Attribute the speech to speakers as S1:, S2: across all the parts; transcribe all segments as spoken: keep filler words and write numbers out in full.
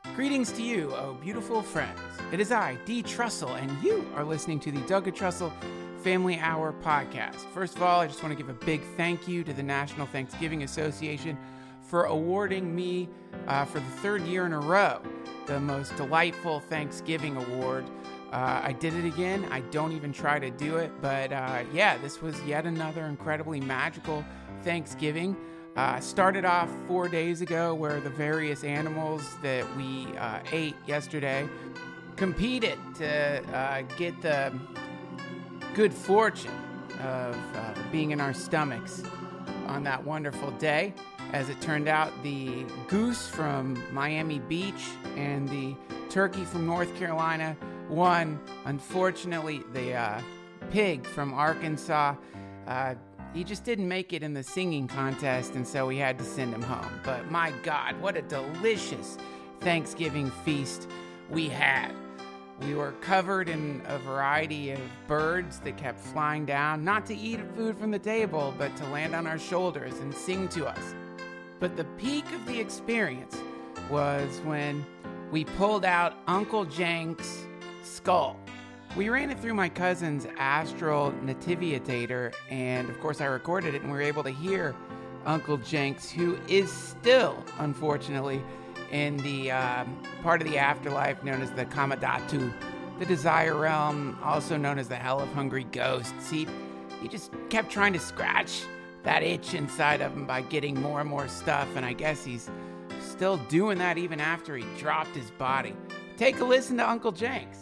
S1: Greetings to you, oh beautiful friends. It is I, Dee Trussell, and you are listening to the Doug Trussell Family Hour podcast. First of all, I just want to give a big thank you to the National Thanksgiving Association for awarding me uh, for the third year in a row the most delightful Thanksgiving award. Uh, I did it again. I don't even try to do it, but uh, yeah, this was yet another incredibly magical Thanksgiving. Uh, started off four days ago where the various animals that we uh, ate yesterday competed to uh, get the good fortune of uh, being in our stomachs on that wonderful day. As it turned out, the goose from Miami Beach and the turkey from North Carolina won. Unfortunately, the uh, pig from Arkansas, uh, he just didn't make it in the singing contest, and so we had to send him home. But my God, what a delicious Thanksgiving feast we had. We were covered in a variety of birds that kept flying down, not to eat food from the table, but to land on our shoulders and sing to us. But the peak of the experience was when we pulled out Uncle Jenks' skull. We ran it through my cousin's Astral Nativitator, and of course I recorded it, and we were able to hear Uncle Jenks, who is still, unfortunately, in the um, part of the afterlife known as the Kamadatu, the Desire Realm, also known as the Hell of Hungry Ghosts. He, he just kept trying to scratch that itch inside of him by getting more and more stuff, and I guess he's still doing that even after he dropped his body. Take a listen to Uncle Jenks.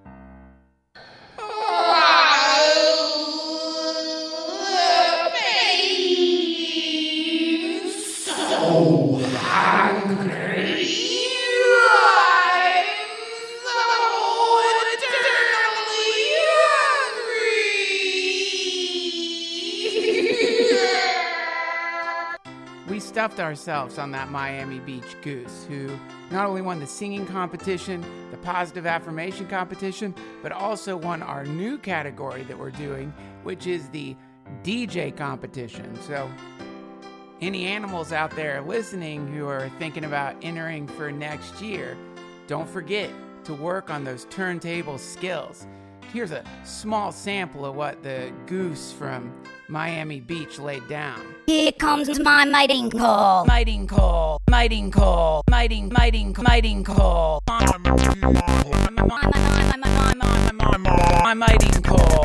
S2: So hungry. I'm so eternally hungry.
S1: We stuffed ourselves on that Miami Beach goose, who not only won the singing competition, the positive affirmation competition, but also won our new category that we're doing, which is the D J competition. So any animals out there listening who are thinking about entering for next year, don't forget to work on those turntable skills. Here's a small sample of what the goose from Miami Beach laid down.
S3: Here comes my mating call.
S1: Mating call, mating call, mating, mating, mating call. My mating call.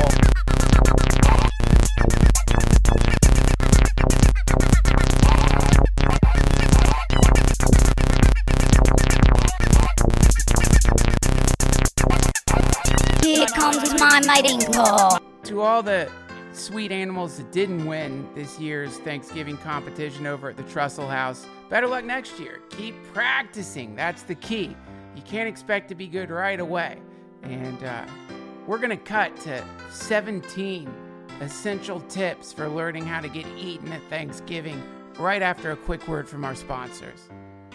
S3: Here comes my mating call.
S1: To all the sweet animals that didn't win this year's Thanksgiving competition over at the Trussell House, better luck next year. Keep practicing. That's the key. You can't expect to be good right away. And uh, we're going to cut to seventeen essential tips for learning how to get eaten at Thanksgiving right after a quick word from our sponsors.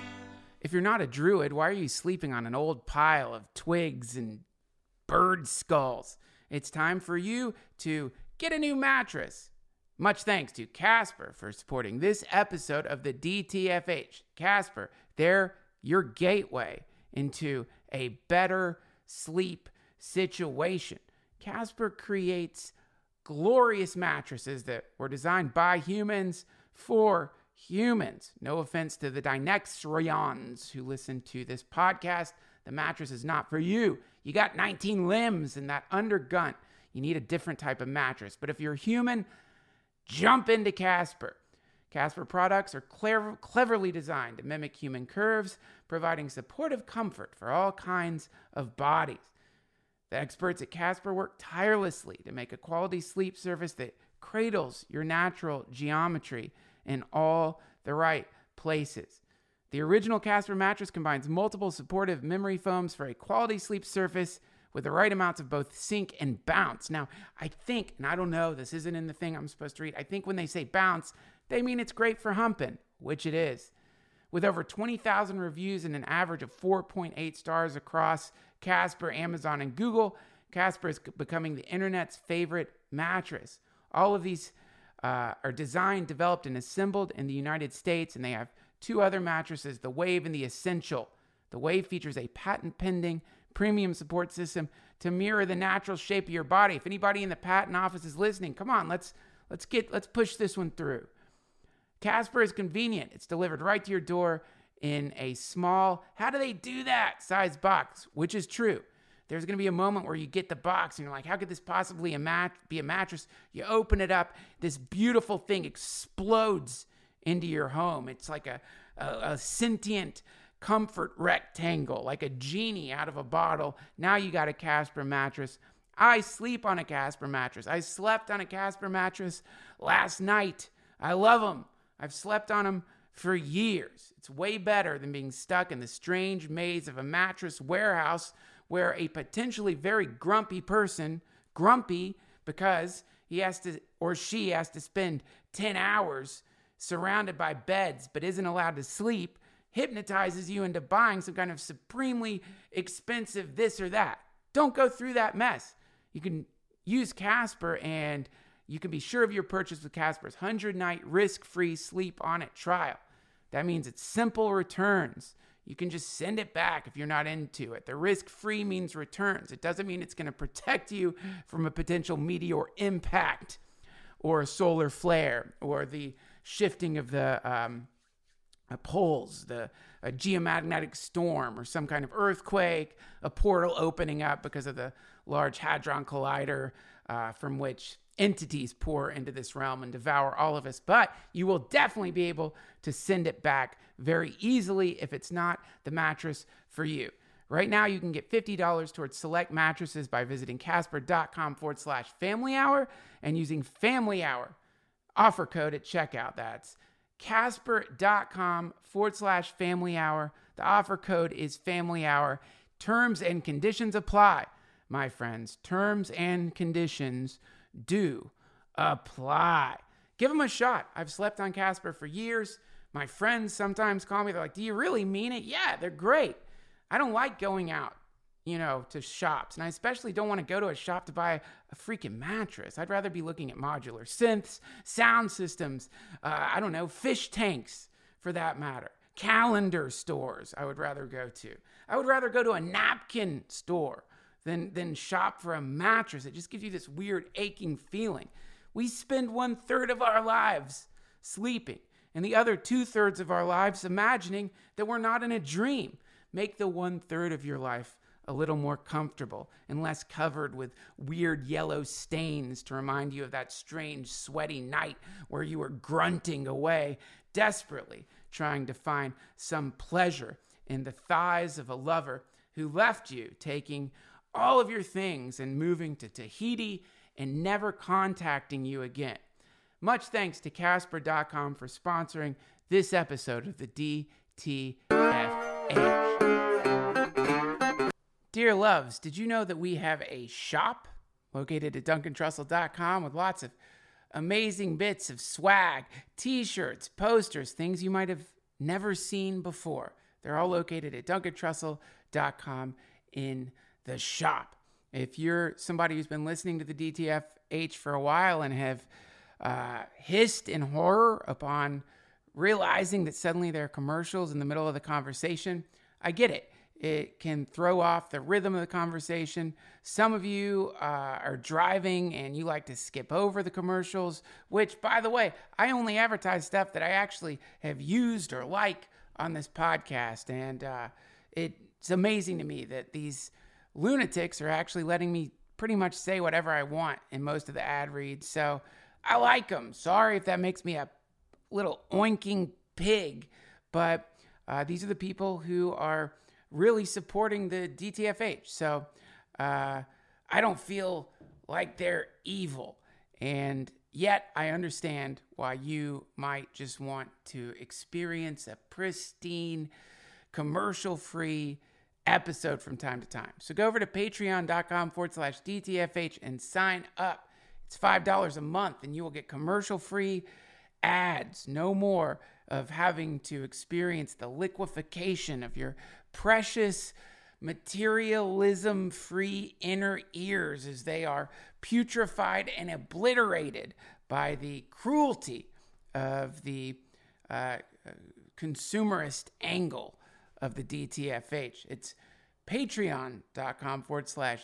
S1: If you're not a druid, why are you sleeping on an old pile of twigs and bird skulls? It's time for you to get a new mattress. Much thanks to Casper for supporting this episode of the D T F H. Casper, they're your gateway into a better sleep situation. Casper creates glorious mattresses that were designed by humans for humans. No offense to the Dynexians who listen to this podcast. The mattress is not for you. You got nineteen limbs and that undergunt. You need a different type of mattress. But if you're human, jump into Casper. Casper products are clever, cleverly designed to mimic human curves, providing supportive comfort for all kinds of bodies. The experts at Casper work tirelessly to make a quality sleep surface that cradles your natural geometry in all the right places. The original Casper mattress combines multiple supportive memory foams for a quality sleep surface with the right amounts of both sink and bounce. Now, I think, and I don't know, this isn't in the thing I'm supposed to read, I think when they say bounce, they mean it's great for humping, which it is. With over twenty thousand reviews and an average of four point eight stars across Casper, Amazon, and Google, Casper is becoming the internet's favorite mattress. All of these uh, are designed, developed, and assembled in the United States, and they have two other mattresses, the Wave and the Essential. The Wave features a patent-pending premium support system to mirror the natural shape of your body. If anybody in the patent office is listening, come on, let's let's get let's push this one through. Casper is convenient. It's delivered right to your door in a small, how do they do that, size box, which is true. There's going to be a moment where you get the box and you're like, how could this possibly a mat- be a mattress? You open it up, this beautiful thing explodes into your home. It's like a, a, a sentient comfort rectangle, like a genie out of a bottle. Now you got a Casper mattress. I sleep on a Casper mattress. I slept on a Casper mattress last night. I love them. I've slept on them for years. It's way better than being stuck in the strange maze of a mattress warehouse where a potentially very grumpy person, grumpy because he has to, or she has to spend ten hours surrounded by beds but isn't allowed to sleep, hypnotizes you into buying some kind of supremely expensive this or that. Don't go through that mess. You can use Casper and you can be sure of your purchase with Casper's one hundred night risk-free sleep on it trial. That means it's simple returns. You can just send it back if you're not into it. The risk-free means returns. It doesn't mean it's going to protect you from a potential meteor impact or a solar flare or the shifting of the um, uh, poles, the a geomagnetic storm or some kind of earthquake, a portal opening up because of the Large Hadron Collider uh, from which entities pour into this realm and devour all of us. But you will definitely be able to send it back very easily if it's not the mattress for you. Right now, you can get fifty dollars towards select mattresses by visiting casper.com forward slash family hour and using family hour offer code at checkout. That's casper.com forward slash family hour. The offer code is family hour. Terms and conditions apply, my friends. Terms and conditions do apply. Give them a shot. I've slept on Casper for years. My friends sometimes call me. They're like, do you really mean it? Yeah, they're great. I don't like going out, you know, to shops. And I especially don't want to go to a shop to buy a freaking mattress. I'd rather be looking at modular synths, sound systems, uh, I don't know, fish tanks for that matter. Calendar stores I would rather go to. I would rather go to a napkin store than, than shop for a mattress. It just gives you this weird aching feeling. We spend one third of our lives sleeping and the other two thirds of our lives imagining that we're not in a dream. Make the one third of your life a little more comfortable and less covered with weird yellow stains to remind you of that strange sweaty night where you were grunting away, desperately trying to find some pleasure in the thighs of a lover who left you, taking all of your things and moving to Tahiti and never contacting you again. Much thanks to Casper dot com for sponsoring this episode of the D T F H. Dear loves, did you know that we have a shop located at duncan trussell dot com with lots of amazing bits of swag, t-shirts, posters, things you might have never seen before. They're all located at duncan trussell dot com in the shop. If you're somebody who's been listening to the D T F H for a while and have uh, hissed in horror upon realizing that suddenly there are commercials in the middle of the conversation, I get it. It can throw off the rhythm of the conversation. Some of you uh, are driving and you like to skip over the commercials, which, by the way, I only advertise stuff that I actually have used or like on this podcast. And uh, it's amazing to me that these lunatics are actually letting me pretty much say whatever I want in most of the ad reads. So I like them. Sorry if that makes me a little oinking pig, but uh, these are the people who are really supporting the D T F H. So uh, I don't feel like they're evil. And yet I understand why you might just want to experience a pristine, commercial-free episode from time to time. So go over to patreon.com forward slash DTFH and sign up. It's five dollars a month and you will get commercial-free ads. No more of having to experience the liquefaction of your precious materialism-free inner ears as they are putrefied and obliterated by the cruelty of the uh, consumerist angle of the D T F H. It's patreon.com forward slash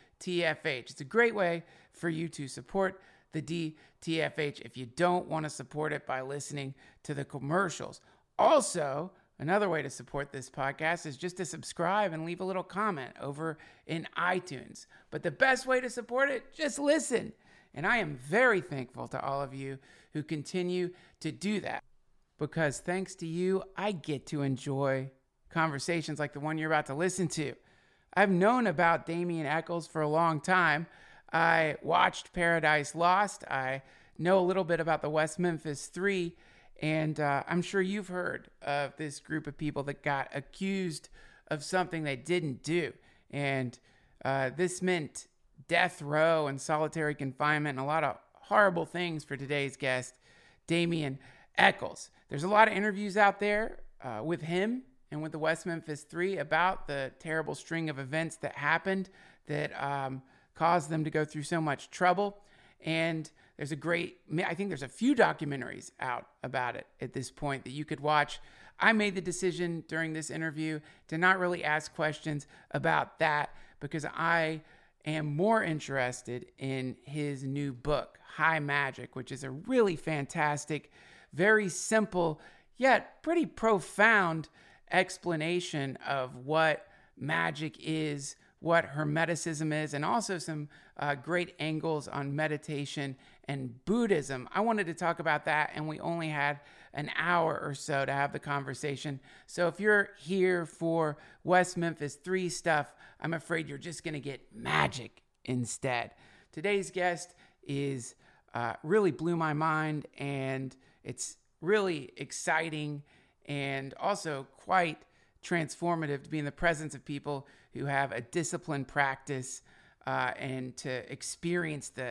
S1: DTFH. It's a great way for you to support the D T F H if you don't want to support it by listening to the commercials. Also, another way to support this podcast is just to subscribe and leave a little comment over in iTunes. But the best way to support it, just listen. And I am very thankful to all of you who continue to do that, because thanks to you, I get to enjoy conversations like the one you're about to listen to. I've known about Damien Echols for a long time. I watched Paradise Lost. I know a little bit about the West Memphis Three, and uh, I'm sure you've heard of this group of people that got accused of something they didn't do. And uh, this meant death row and solitary confinement and a lot of horrible things for today's guest, Damien Echols. There's a lot of interviews out there uh, with him and with the West Memphis Three about the terrible string of events that happened that um, caused them to go through so much trouble. And there's a great, I think there's a few documentaries out about it at this point that you could watch. I made the decision during this interview to not really ask questions about that because I am more interested in his new book, High Magic, which is a really fantastic, very simple, yet pretty profound explanation of what magic is, what Hermeticism is, and also some uh, great angles on meditation and Buddhism. I wanted to talk about that, and we only had an hour or so to have the conversation. So if you're here for West Memphis Three stuff, I'm afraid you're just going to get magic instead. Today's guest is uh, really blew my mind, and it's really exciting and also quite transformative to be in the presence of people who have a disciplined practice uh, and to experience the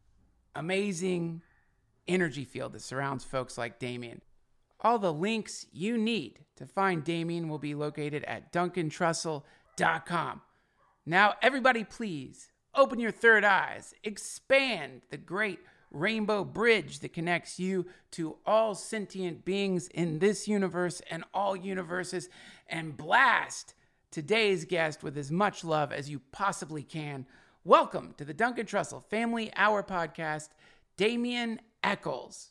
S1: amazing energy field that surrounds folks like Damien. All the links you need to find Damien will be located at duncan trussell dot com. Now, everybody, please open your third eyes, expand the great rainbow bridge that connects you to all sentient beings in this universe and all universes, and blast today's guest with as much love as you possibly can. Welcome to the Duncan Trussell Family Hour Podcast, Damien Echols.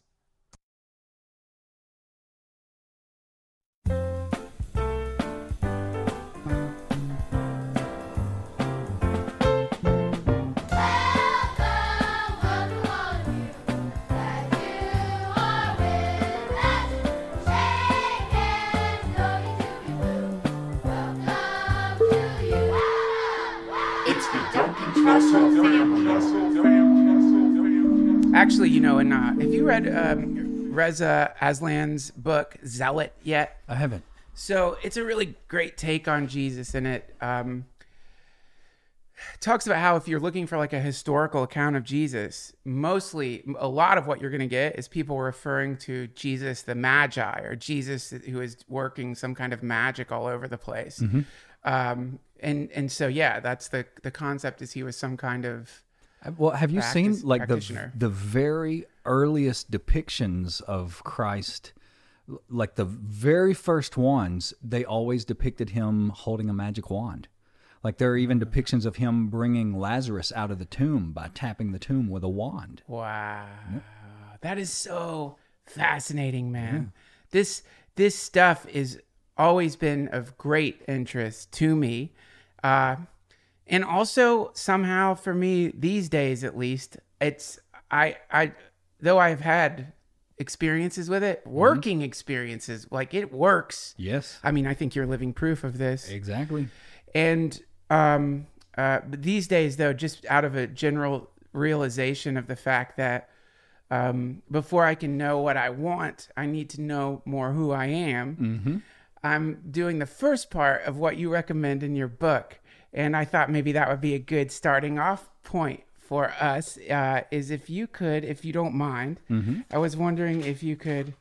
S1: Actually, you know, and uh, have you read um, Reza Aslan's book Zealot yet?
S4: I haven't.
S1: So it's a really great take on Jesus, and it um, talks about how if you're looking for like a historical account of Jesus, mostly a lot of what you're going to get is people referring to Jesus the Magi, or Jesus who is working some kind of magic all over the place. Mm-hmm. Um, and and so yeah, that's the the concept is he was some kind of
S4: well. Have you seen like the
S1: practitioner.
S4: the very earliest depictions of Christ? Like the very first ones, they always depicted him holding a magic wand. Like there are even depictions of him bringing Lazarus out of the tomb by tapping the tomb with a wand.
S1: Wow, yep. That is so fascinating, man. Yeah. This this stuff is always been of great interest to me. Uh, and also somehow for me these days, at least, it's, I, I, though I've had experiences with it, working mm-hmm. experiences, like it works.
S4: Yes.
S1: I mean, I think you're living proof of this.
S4: Exactly.
S1: And, um, uh, these days though, just out of a general realization of the fact that, um, before I can know what I want, I need to know more who I am. Mm-hmm. I'm doing the first part of what you recommend in your book. And I thought maybe that would be a good starting off point for us, uh, is if you could, if you don't mind, mm-hmm. I was wondering if you could,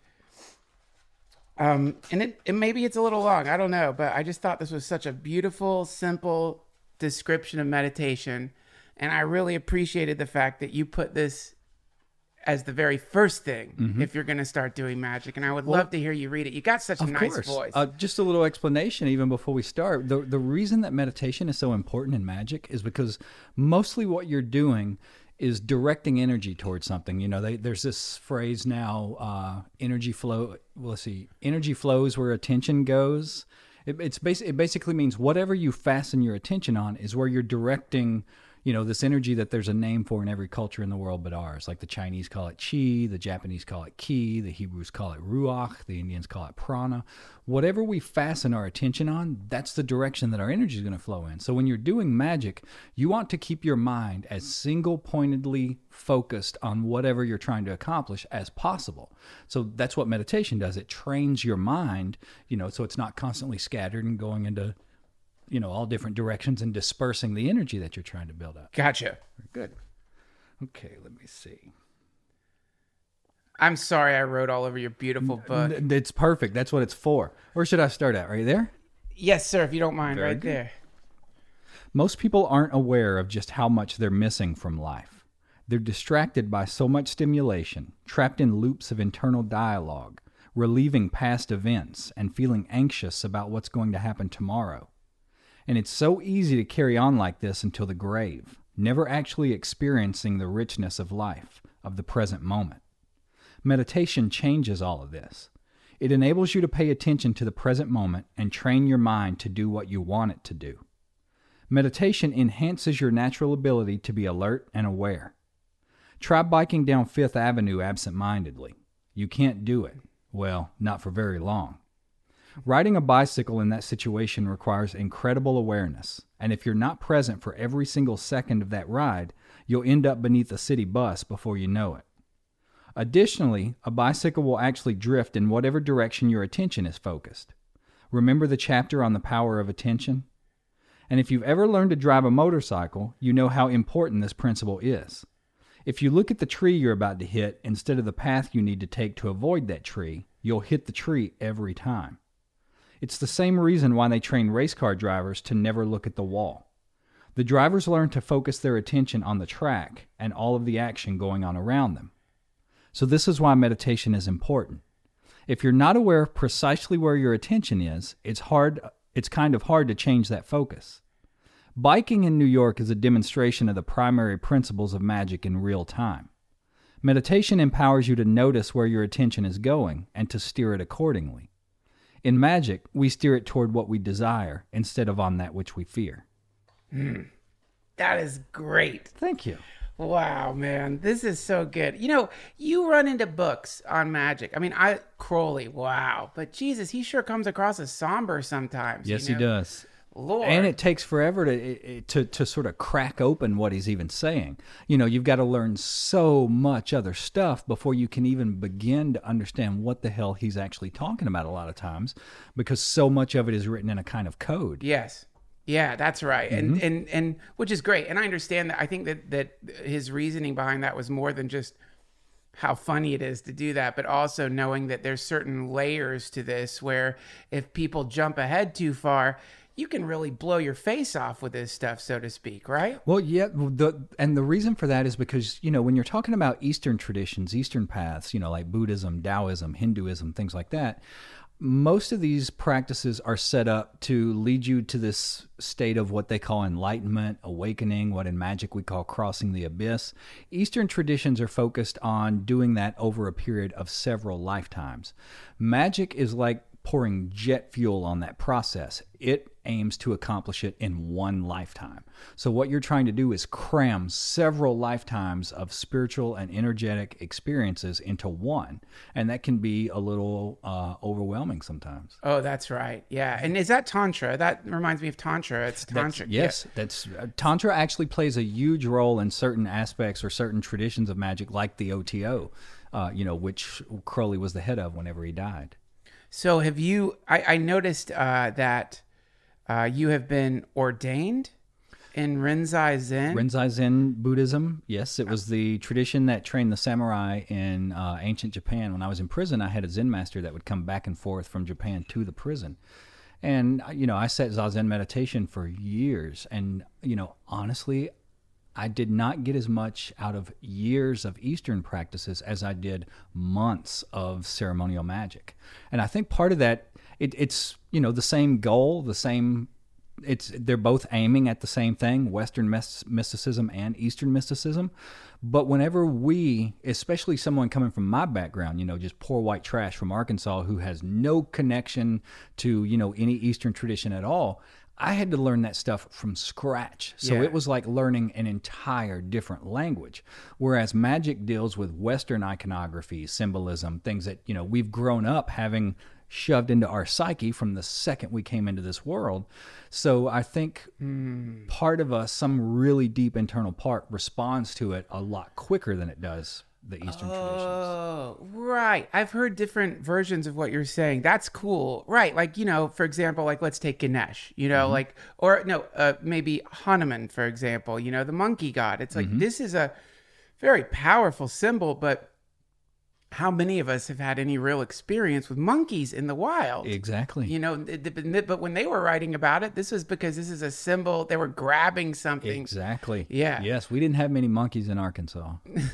S1: um, and it, it maybe it's a little long, I don't know, but I just thought this was such a beautiful, simple description of meditation. And I really appreciated the fact that you put this as the very first thing
S4: Mm-hmm.
S1: if you're going to start doing magic. And I would love to hear you read it. You got such a
S4: Of
S1: nice
S4: course.
S1: voice.
S4: Uh, just a little explanation even before we start. The the reason that meditation is so important in magic is because mostly what you're doing is directing energy towards something. You know, they, there's this phrase now, uh, energy flow. Well, let's see, energy flows where attention goes. It, it's basi- it basically means whatever you fasten your attention on is where you're directing, you know, this energy that there's a name for in every culture in the world but ours. Like the Chinese call it chi, the Japanese call it ki, the Hebrews call it ruach, the Indians call it prana. Whatever we fasten our attention on, that's the direction that our energy is going to flow in. So when you're doing magic, you want to keep your mind as single-pointedly focused on whatever you're trying to accomplish as possible. So that's what meditation does. It trains your mind, you know, so it's not constantly scattered and going into, you know, all different directions and dispersing the energy that you're trying to build up.
S1: Gotcha.
S4: Good. Okay, let me see.
S1: I'm sorry I wrote all over your beautiful book.
S4: N- It's perfect. That's what it's for. Where should I start at? Right there?
S1: Yes, sir, if you don't mind,
S4: Very
S1: right
S4: good.
S1: there.
S4: Most people aren't aware of just how much they're missing from life. They're distracted by so much stimulation, trapped in loops of internal dialogue, reliving past events, and feeling anxious about what's going to happen tomorrow. And it's so easy to carry on like this until the grave, never actually experiencing the richness of life, of the present moment. Meditation changes all of this. It enables you to pay attention to the present moment and train your mind to do what you want it to do. Meditation enhances your natural ability to be alert and aware. Try biking down Fifth Avenue absent-mindedly. You can't do it. Well, not for very long. Riding a bicycle in that situation requires incredible awareness, and if you're not present for every single second of that ride, you'll end up beneath a city bus before you know it. Additionally, a bicycle will actually drift in whatever direction your attention is focused. Remember the chapter on the power of attention? And if you've ever learned to drive a motorcycle, you know how important this principle is. If you look at the tree you're about to hit instead of the path you need to take to avoid that tree, you'll hit the tree every time. It's the same reason why they train race car drivers to never look at the wall. The drivers learn to focus their attention on the track and all of the action going on around them. So this is why meditation is important. If you're not aware of precisely where your attention is, it's hard, it's kind of hard to change that focus. Biking in New York is a demonstration of the primary principles of magic in real time. Meditation empowers you to notice where your attention is going and to steer it accordingly. In magic, we steer it toward what we desire instead of on that which we fear.
S1: Mm, that is great.
S4: Thank you.
S1: Wow, man, this is so good. You know, you run into books on magic. I mean, I Crowley, wow, but Jesus, he sure comes across as somber sometimes.
S4: Yes,
S1: you know?
S4: he does.
S1: Lord.
S4: And it takes forever to to to sort of crack open what he's even saying. You know, you've got to learn so much other stuff before you can even begin to understand what the hell he's actually talking about a lot of times, because so much of it is written in a kind of code.
S1: Yes. Yeah, that's right.
S4: Mm-hmm.
S1: And, and and which is great. And I understand that. I think that, that his reasoning behind that was more than just how funny it is to do that, but also knowing that there's certain layers to this where if people jump ahead too far, you can really blow your face off with this stuff, so to speak, right?
S4: Well, yeah, the, and the reason for that is because, you know, when you're talking about Eastern traditions, Eastern paths, you know, like Buddhism, Taoism, Hinduism, things like that, most of these practices are set up to lead you to this state of what they call enlightenment, awakening, what in magic we call crossing the abyss. Eastern traditions are focused on doing that over a period of several lifetimes. Magic is like pouring jet fuel on that process. It aims to accomplish it in one lifetime. So what you're trying to do is cram several lifetimes of spiritual and energetic experiences into one. And that can be a little uh, overwhelming sometimes.
S1: Oh, that's right. Yeah. And is that Tantra? That reminds me of Tantra. It's Tantra.
S4: That's, yes, yeah. that's uh, Tantra actually plays a huge role in certain aspects or certain traditions of magic, like the O T O, uh, you know, which Crowley was the head of whenever he died.
S1: So have you, I, I noticed uh, that uh, you have been ordained in Rinzai Zen.
S4: Rinzai Zen Buddhism, yes. It was the tradition that trained the samurai in uh, ancient Japan. When I was in prison, I had a Zen master that would come back and forth from Japan to the prison. And, you know, I sat Zazen meditation for years. And, you know, honestly, I did not get as much out of years of Eastern practices as I did months of ceremonial magic. And I think part of that, it, it's, you know, the same goal, the same, it's, they're both aiming at the same thing, Western mysticism and Eastern mysticism. But whenever we, especially someone coming from my background, you know, just poor white trash from Arkansas who has no connection to, you know, any Eastern tradition at all, I had to learn that stuff from scratch. So
S1: Yeah.
S4: it was like learning an entire different language. Whereas magic deals with Western iconography, symbolism, things that, you know, we've grown up having shoved into our psyche from the second we came into this world. So I think
S1: Mm.
S4: part of us, some really deep internal part, responds to it a lot quicker than it does the Eastern traditions.
S1: Oh, right. I've heard different versions of what you're saying. That's cool. Right. Like, you know, for example, like let's take Ganesh, you know, like, or no, uh, maybe Hanuman, for example, you know, the monkey god. It's like, this is a very powerful symbol, but how many of us have had any real experience with monkeys in the wild?
S4: Exactly.
S1: You know, th- th- but when they were writing about it, this was because this is a symbol. They were grabbing something.
S4: Exactly.
S1: Yeah.
S4: Yes, we didn't have many monkeys in Arkansas.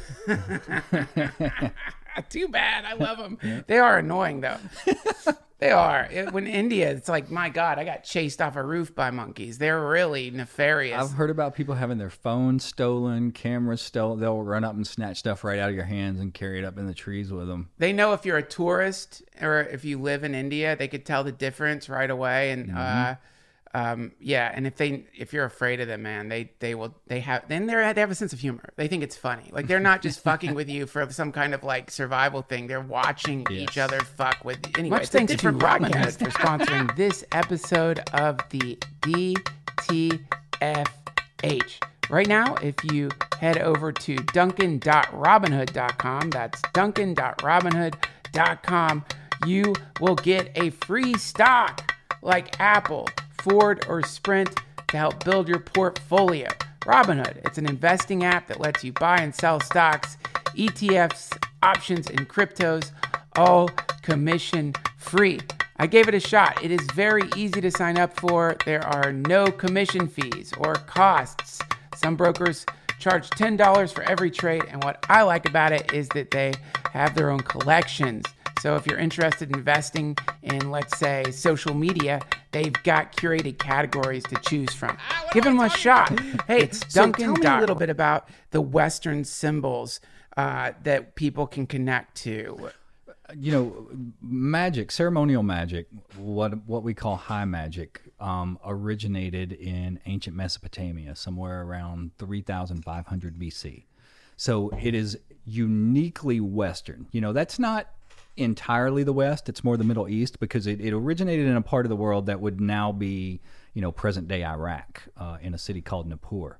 S1: Too bad. I love them. They are annoying, though. They are. It, when India, it's like, my God, I got chased off a roof by monkeys. They're really nefarious.
S4: I've heard about people having their phones stolen, cameras stolen. They'll run up and snatch stuff right out of your hands and carry it up in the trees with them.
S1: They know if you're a tourist or if you live in India, they could tell the difference right away. And
S4: Mm-hmm.
S1: uh, um, yeah, and if they if you're afraid of them, man, they they will they have then they they have a sense of humor. They think it's funny. Like they're not just fucking with you for some kind of like survival thing. They're watching each other fuck with. Anyway,
S2: Much
S1: it's a
S2: thanks to
S1: different
S2: Robin
S1: broadcast for sponsoring this episode of the D T F H. Right now, if you head over to duncan dot robinhood dot com, that's duncan dot robinhood dot com, you will get a free stock like Apple, Ford, or Sprint to help build your portfolio. Robinhood, it's an investing app that lets you buy and sell stocks, E T Fs, options, and cryptos, all commission free. I gave it a shot. It is very easy to sign up for. There are no commission fees or costs. Some brokers charge ten dollars for every trade, and what I like about it is that they have their own collections. So if you're interested in investing in, let's say, social media, they've got curated categories to choose from. Give them a shot. Hey, it's
S2: So
S1: Duncan.
S2: tell me a
S1: Dot-
S2: little
S1: bit about the Western symbols uh, that people can connect to.
S4: You know, magic, ceremonial magic, what what we call high magic, um, originated in ancient Mesopotamia, somewhere around three thousand five hundred B C. So it is uniquely Western. You know, that's not entirely the West. It's more the Middle East because it, it originated in a part of the world that would now be, you know, present-day Iraq, uh, in a city called Nippur.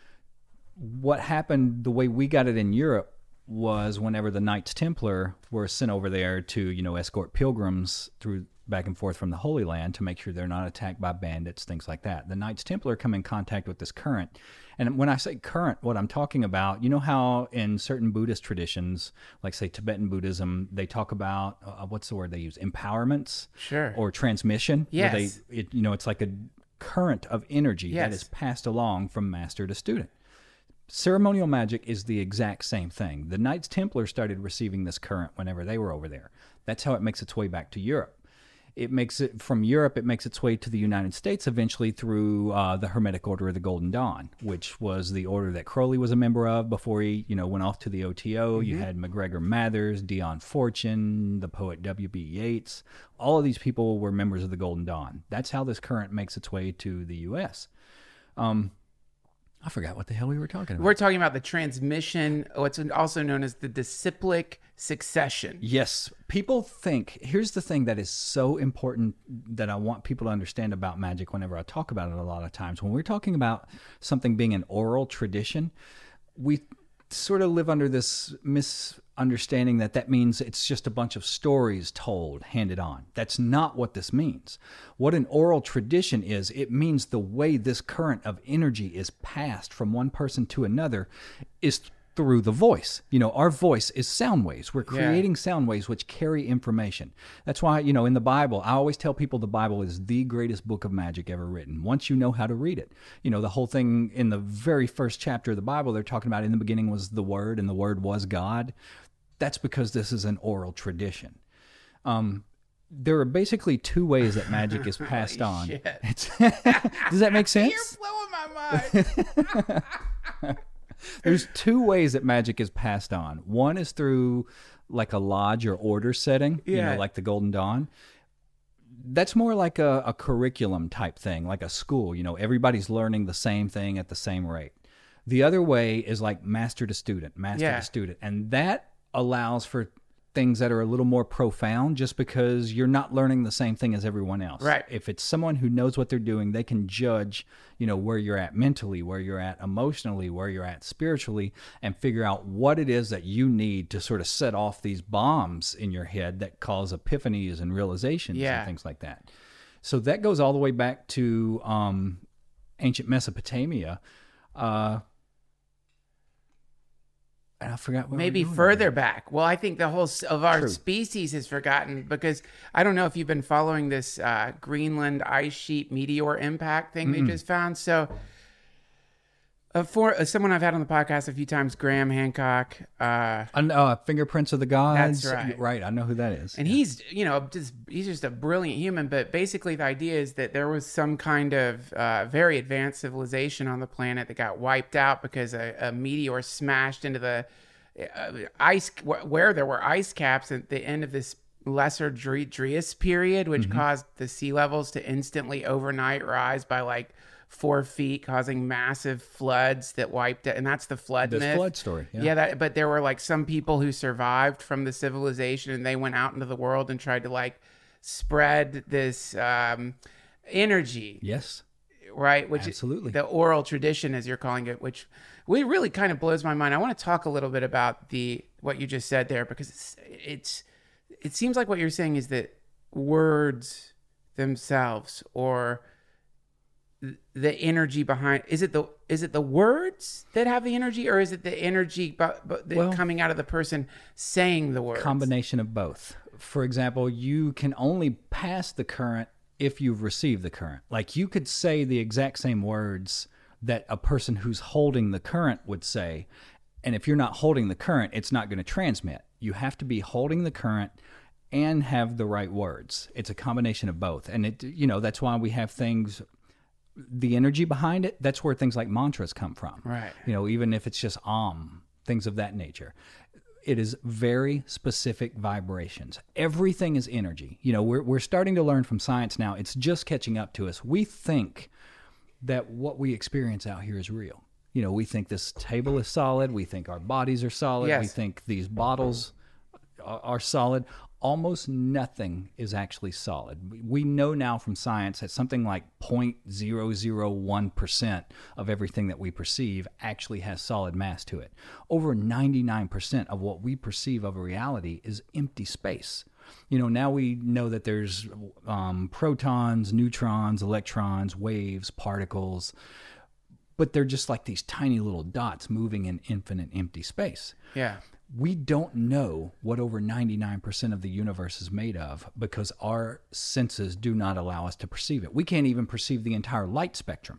S4: What happened, the way we got it in Europe, was whenever the Knights Templar were sent over there to, you know, escort pilgrims through back and forth from the Holy Land to make sure they're not attacked by bandits, things like that. The Knights Templar come in contact with this current. And when I say current, what I'm talking about, you know how in certain Buddhist traditions, like say Tibetan Buddhism, they talk about, uh, what's the word they use? Empowerments?
S1: Sure.
S4: Or transmission?
S1: Yes.
S4: Where they, it, you know, it's like a current of energy
S1: Yes.
S4: that is passed along from master to student. Ceremonial magic is the exact same thing. The Knights Templar started receiving this current whenever they were over there. That's how it makes its way back to Europe. It makes it from Europe, it makes its way to the United States eventually through uh, the Hermetic Order of the Golden Dawn, which was the order that Crowley was a member of before he, you know, went off to the O T O. You had MacGregor Mathers, Dion Fortune, the poet W B Yeats. All of these people were members of the Golden Dawn. That's how this current makes its way to the U S. Um, I forgot what the hell we were talking about.
S1: We're talking about the transmission, what's also known as the disciplic succession.
S4: Yes. People think, here's the thing that is so important that I want people to understand about magic whenever I talk about it a lot of times. When we're talking about something being an oral tradition, we sort of live under this misunderstanding that that means it's just a bunch of stories told, handed on. That's not what this means. What an oral tradition is, it means the way this current of energy is passed from one person to another is through the voice. You know, our voice is sound waves. We're
S1: Yeah.
S4: creating sound waves which carry information. That's why, you know, in the Bible, I always tell people the Bible is the greatest book of magic ever written, once you know how to read it. You know, the whole thing in the very first chapter of the Bible, they're talking about in the beginning was the Word, and the Word was God. That's because this is an oral tradition. Um, there are basically two ways that magic is passed on.
S1: shit.
S4: It's, does that make sense?
S1: You're blowing my mind.
S4: There's two ways that magic is passed on. One is through like a lodge or order setting, you
S1: Yeah.
S4: know, like the Golden Dawn. That's more like a, a curriculum type thing, like a school. You know, everybody's learning the same thing at the same rate. The other way is like master to student, master
S1: Yeah.
S4: to student. And that allows for things that are a little more profound just because you're not learning the same thing as everyone else.
S1: Right.
S4: If it's someone who knows what they're doing, they can judge, you know, where you're at mentally, where you're at emotionally, where you're at spiritually, and figure out what it is that you need to sort of set off these bombs in your head that cause epiphanies and realizations
S1: Yeah.
S4: and things like that. So that goes all the way back to um, ancient Mesopotamia. Uh, and I forgot what
S1: Maybe
S4: we were doing
S1: further
S4: there.
S1: back. Well, I think the whole s- of our
S4: True.
S1: species is forgotten because I don't know if you've been following this uh, Greenland ice sheet meteor impact thing they just found. So, uh, for uh, someone I've had on the podcast a few times, Graham Hancock, uh,
S4: And, uh, Fingerprints of the Gods.
S1: That's right.
S4: Right, I know who that is.
S1: and he's you know just he's just a brilliant human. But basically, the idea is that there was some kind of uh, very advanced civilization on the planet that got wiped out because a, a meteor smashed into the uh, ice wh- where there were ice caps at the end of this Lesser Dre- Dryas period, which caused the sea levels to instantly overnight rise by like four feet, causing massive floods that wiped it. And that's the flood
S4: This
S1: myth.
S4: flood story. Yeah.
S1: Yeah, that, but there were like some people who survived from the civilization and they went out into the world and tried to like spread this um, energy,
S4: Yes.
S1: right? Which
S4: Absolutely.
S1: the oral tradition, as you're calling it, which we really kind of blows my mind. I want to talk a little bit about the what you just said there because it's it's it seems like what you're saying is that words themselves or the energy behind is it the is it the words that have the energy or is it the energy but, but
S4: Well-
S1: coming out of the person saying the words?
S4: Combination of both. For example, you can only pass the current if you've received the current. Like you could say the exact same words that a person who's holding the current would say, and if you're not holding the current, it's not going to transmit. You have to be holding the current and have the right words. It's a combination of both. And it you know, that's why we have things the energy behind it, that's where things like mantras come from.
S1: Right.
S4: You know, even if it's just om, things of that nature. It is very specific vibrations. Everything is energy. You know, we're we're starting to learn from science now. It's just catching up to us. We think that what we experience out here is real. You know, we think this table is solid. We think our bodies are solid.
S1: Yes.
S4: We think these bottles are, are solid. Almost nothing is actually solid. We know now from science that something like zero point zero zero one percent of everything that we perceive actually has solid mass to it. Over ninety-nine percent of what we perceive of a reality is empty space. You know, now we know that there's um, protons, neutrons, electrons, waves, particles, but they're just like these tiny little dots moving in infinite empty space.
S1: Yeah.
S4: We don't know what over ninety-nine percent of the universe is made of because our senses do not allow us to perceive it. We can't even perceive the entire light spectrum.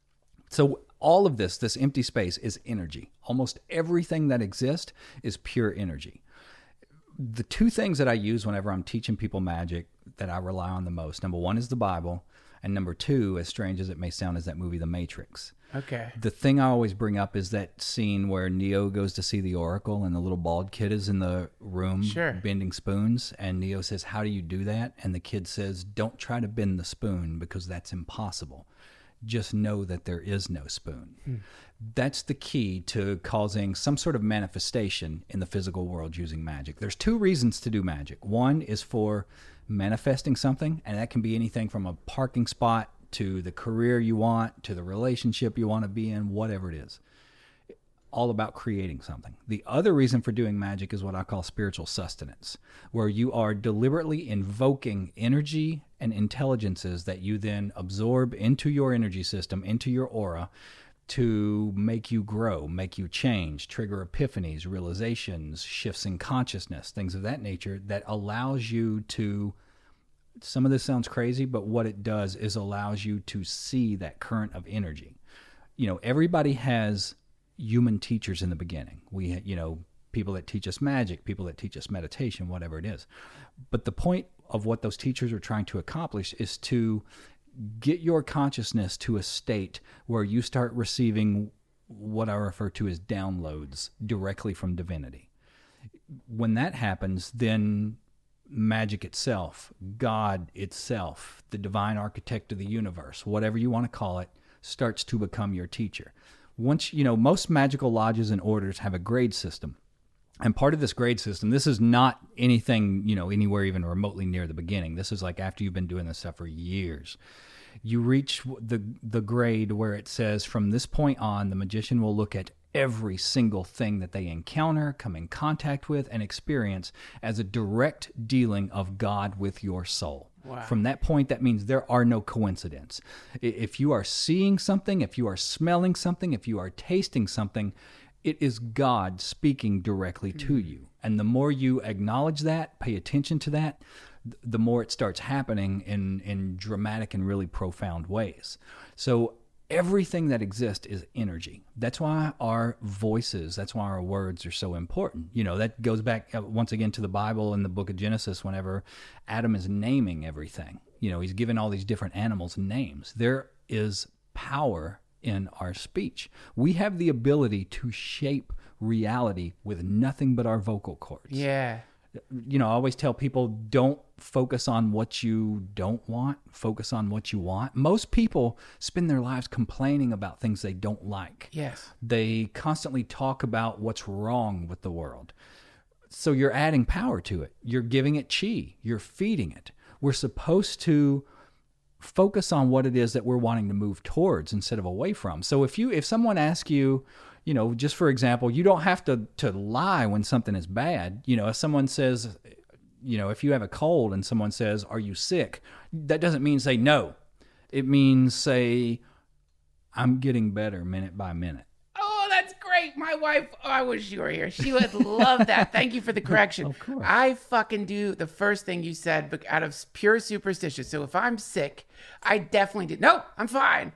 S4: So all of this, this empty space is energy. Almost everything that exists is pure energy. The two things that I use whenever I'm teaching people magic that I rely on the most, number one is the Bible, and number two, as strange as it may sound, is that movie The Matrix.
S1: Okay.
S4: The thing I always bring up is that scene where Neo goes to see the Oracle and the little bald kid is in the room
S1: Sure.
S4: bending spoons. And Neo says, "How do you do that?" And the kid says, "Don't try to bend the spoon because that's impossible. Just know that there is no spoon."
S1: Hmm.
S4: That's the key to causing some sort of manifestation in the physical world using magic. There's two reasons to do magic. One is for manifesting something, and that can be anything from a parking spot to the career you want, to the relationship you want to be in, whatever it is. All about creating something. The other reason for doing magic is what I call spiritual sustenance, where you are deliberately invoking energy and intelligences that you then absorb into your energy system, into your aura, to make you grow, make you change, trigger epiphanies, realizations, shifts in consciousness, things of that nature that allows you to, some of this sounds crazy, but what it does is allows you to see that current of energy. You know, everybody has human teachers in the beginning. We, you know, people that teach us magic, people that teach us meditation, whatever it is. But the point of what those teachers are trying to accomplish is to get your consciousness to a state where you start receiving what I refer to as downloads directly from divinity. When that happens, then magic itself, God itself, the divine architect of the universe, whatever you want to call it, starts to become your teacher. Once, you know, most magical lodges and orders have a grade system. And part of this grade system, this is not anything, you know, anywhere even remotely near the beginning. This is like after you've been doing this stuff for years. You reach the the grade where it says from this point on, the magician will look at every single thing that they encounter, come in contact with, and experience as a direct dealing of God with your soul. Wow. From that point, that means there are no coincidences. If you are seeing something, if you are smelling something, if you are tasting something, it is God speaking directly to you. And the more you acknowledge that, pay attention to that, the more it starts happening in, in dramatic and really profound ways. So everything that exists is energy. That's why our voices, that's why our words are so important. You know, that goes back uh, once again to the Bible in the book of Genesis, whenever Adam is naming everything. You know, he's given all these different animals names. There is power in our speech. We have the ability to shape reality with nothing but our vocal cords.
S1: Yeah.
S4: You know, I always tell people, don't focus on what you don't want, focus on what you want. Most people spend their lives complaining about things they don't like.
S1: Yes.
S4: They constantly talk about what's wrong with the world. So you're adding power to it. You're giving it chi. You're feeding it. We're supposed to focus on what it is that we're wanting to move towards instead of away from. So if you, if someone asks you, you know, just for example, you don't have to, to lie when something is bad. You know, if someone says, you know, if you have a cold and someone says, are you sick? That doesn't mean say no. It means say, I'm getting better minute by minute.
S1: Oh, that's great. My wife, oh, I wish you were here. She would love that. Thank you for the correction.
S4: Of course.
S1: I fucking do the first thing you said, but out of pure superstition. So if I'm sick, I definitely did. No, I'm fine.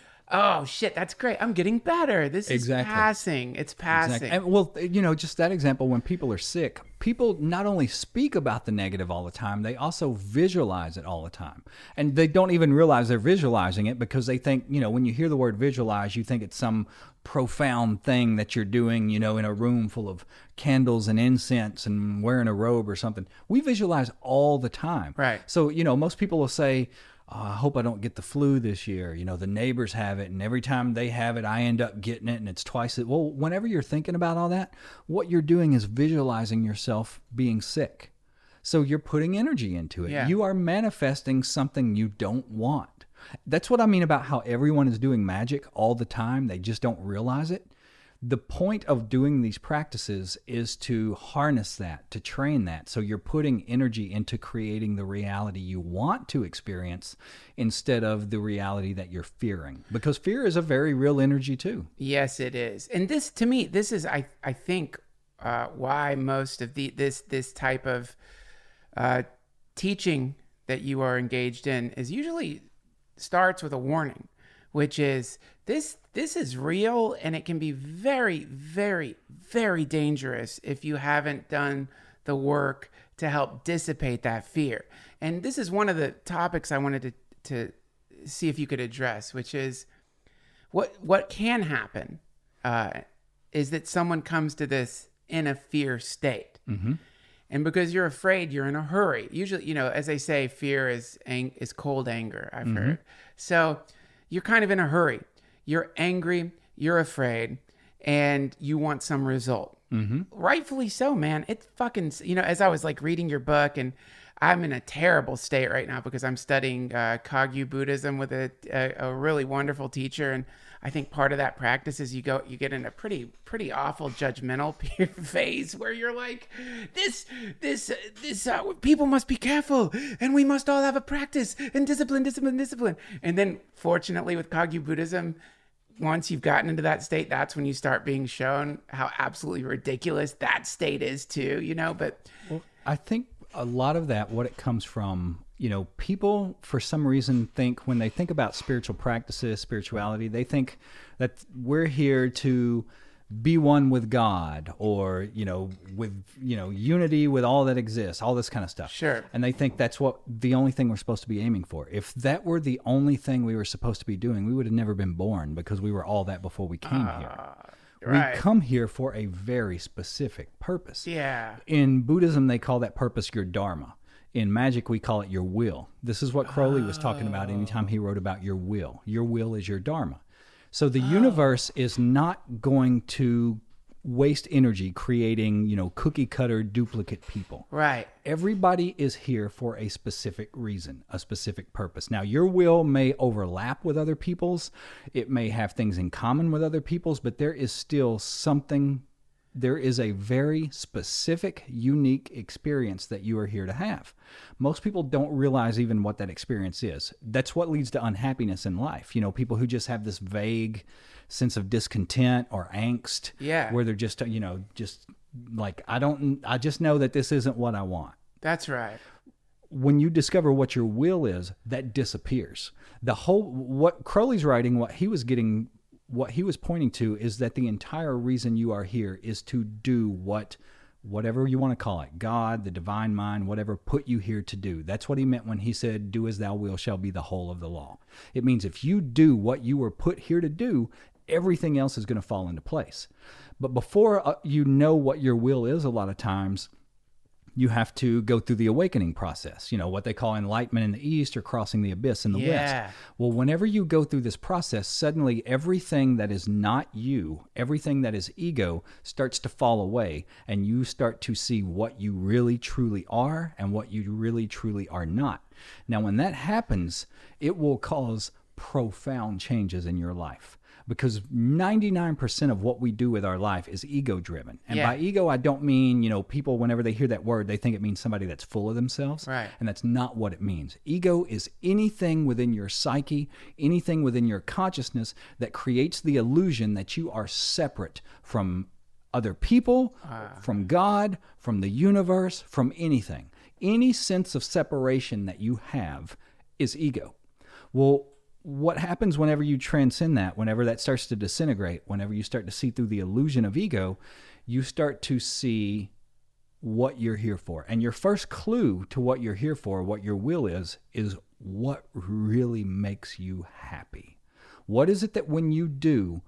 S1: Oh, shit, that's great. I'm getting better. This
S4: Exactly.
S1: is passing. It's passing.
S4: Exactly. And, well, you know, just that example, when people are sick, people not only speak about the negative all the time, they also visualize it all the time. And they don't even realize they're visualizing it because they think, you know, when you hear the word visualize, you think it's some profound thing that you're doing, you know, in a room full of candles and incense and wearing a robe or something. We visualize all the time.
S1: Right.
S4: So, you know, most people will say, oh, I hope I don't get the flu this year. You know, the neighbors have it, and every time they have it, I end up getting it, and it's twice it. Well, whenever you're thinking about all that, what you're doing is visualizing yourself being sick. So you're putting energy into it.
S1: Yeah.
S4: You are manifesting something you don't want. That's what I mean about how everyone is doing magic all the time. They just don't realize it. The point of doing these practices is to harness that, to train that. So you're putting energy into creating the reality you want to experience instead of the reality that you're fearing. Because fear is a very real energy too.
S1: Yes, it is. And this, to me, this is, I, I think, uh, why most of the this this type of uh, teaching that you are engaged in is usually starts with a warning, which is this this is real, and it can be very, very, very dangerous if you haven't done the work to help dissipate that fear. And this is one of the topics I wanted to, to see if you could address, which is what what can happen uh, is that someone comes to this in a fear state. Mm-hmm. And because you're afraid, you're in a hurry. Usually, you know, as they say, fear is ang- is cold anger, I've mm-hmm. heard. So you're kind of in a hurry. You're angry, you're afraid, and you want some result. Mm-hmm. Rightfully so, man. It's fucking, you know, as I was like reading your book, and I'm in a terrible state right now because I'm studying uh, Kagyu Buddhism with a, a, a really wonderful teacher. And I think part of that practice is you go, you get in a pretty, pretty awful judgmental phase where you're like, this, this, this, uh, people must be careful, and we must all have a practice and discipline, discipline, discipline. And then fortunately with Kagyu Buddhism, once you've gotten into that state, that's when you start being shown how absolutely ridiculous that state is too, you know, but
S4: Well, I think a lot of that, what it comes from, you know, people for some reason think when they think about spiritual practices, spirituality, they think that we're here to be one with God, or, you know, with, you know, unity with all that exists, all this kind of stuff.
S1: Sure.
S4: And they think that's what the only thing we're supposed to be aiming for. If that were the only thing we were supposed to be doing, we would have never been born, because we were all that before we came
S1: uh,
S4: here.
S1: Right.
S4: We come here for a very specific purpose.
S1: Yeah.
S4: In Buddhism, they call that purpose your dharma. In magic, we call it your will. This is what Crowley was talking about anytime he wrote about your will. Your will is your dharma. So the oh. universe is not going to waste energy creating, you know, cookie cutter duplicate people.
S1: Right.
S4: Everybody is here for a specific reason, a specific purpose. Now, your will may overlap with other people's. It may have things in common with other people's, but there is still something, there is a very specific, unique experience that you are here to have. Most people don't realize even what that experience is. That's what leads to unhappiness in life. You know, people who just have this vague sense of discontent or angst,
S1: yeah,
S4: where they're just, you know, just like, I don't, I just know that this isn't what I want.
S1: That's right.
S4: When you discover what your will is, that disappears. The whole, what Crowley's writing, what he was getting, what he was pointing to is that the entire reason you are here is to do what, whatever you want to call it, God, the divine mind, whatever, put you here to do. That's what he meant when he said, do as thou wilt shall be the whole of the law. It means if you do what you were put here to do, everything else is going to fall into place. But before uh, you know what your will is, a lot of times, you have to go through the awakening process, you know, what they call enlightenment in the East or crossing the abyss in the
S1: yeah.
S4: West. Well, whenever you go through this process, suddenly everything that is not you, everything that is ego, starts to fall away, and you start to see what you really truly are and what you really truly are not. Now, when that happens, it will cause profound changes in your life. Because ninety-nine percent of what we do with our life is ego-driven. And
S1: yeah.
S4: by ego, I don't mean, you know, people, whenever they hear that word, they think it means somebody that's full of themselves.
S1: Right.
S4: And that's not what it means. Ego is anything within your psyche, anything within your consciousness that creates the illusion that you are separate from other people, uh. from God, from the universe, from anything. Any sense of separation that you have is ego. Well, what happens whenever you transcend that, whenever that starts to disintegrate, whenever you start to see through the illusion of ego, you start to see what you're here for. And your first clue to what you're here for, what your will is, is what really makes you happy. What is it that when you do,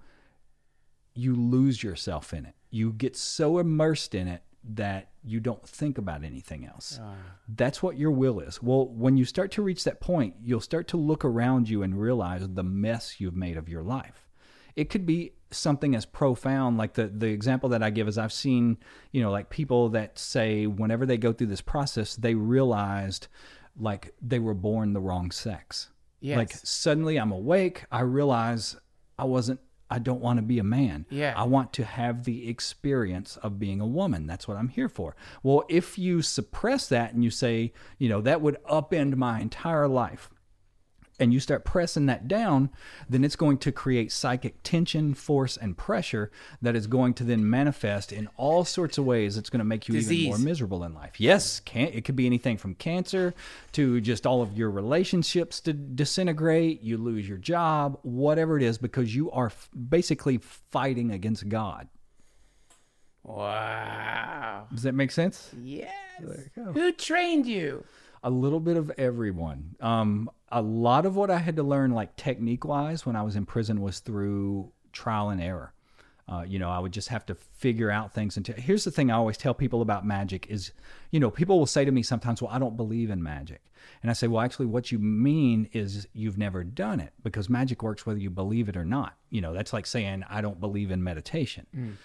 S4: you lose yourself in it? You get so immersed in it that you don't think about anything else. Uh. That's what your will is. Well, when you start to reach that point, you'll start to look around you and realize the mess you've made of your life. It could be something as profound, like the, the example that I give is I've seen, you know, like people that say whenever they go through this process, they realized like they were born the wrong sex.
S1: Yes.
S4: Like suddenly I'm awake, I realize I wasn't I don't want to be a man.
S1: Yeah.
S4: I want to have the experience of being a woman. That's what I'm here for. Well, if you suppress that and you say, you know, that would upend my entire life, and you start pressing that down, then it's going to create psychic tension, force, and pressure that is going to then manifest in all sorts of ways. It's going to make you
S1: Disease.
S4: even more miserable in life. Yes, can, it could be anything from cancer to just all of your relationships to disintegrate, you lose your job, whatever it is, because you are f- basically fighting against God.
S1: Wow.
S4: Does that make sense?
S1: Yes. Who trained you?
S4: A little bit of everyone. Um, a lot of what I had to learn, like technique-wise, when I was in prison, was through trial and error. Uh, you know, I would just have to figure out things. And t- here's the thing I always tell people about magic is, you know, people will say to me sometimes, well, I don't believe in magic. And I say, well, actually, what you mean is you've never done it, because magic works whether you believe it or not. You know, that's like saying I don't believe in meditation. Mm.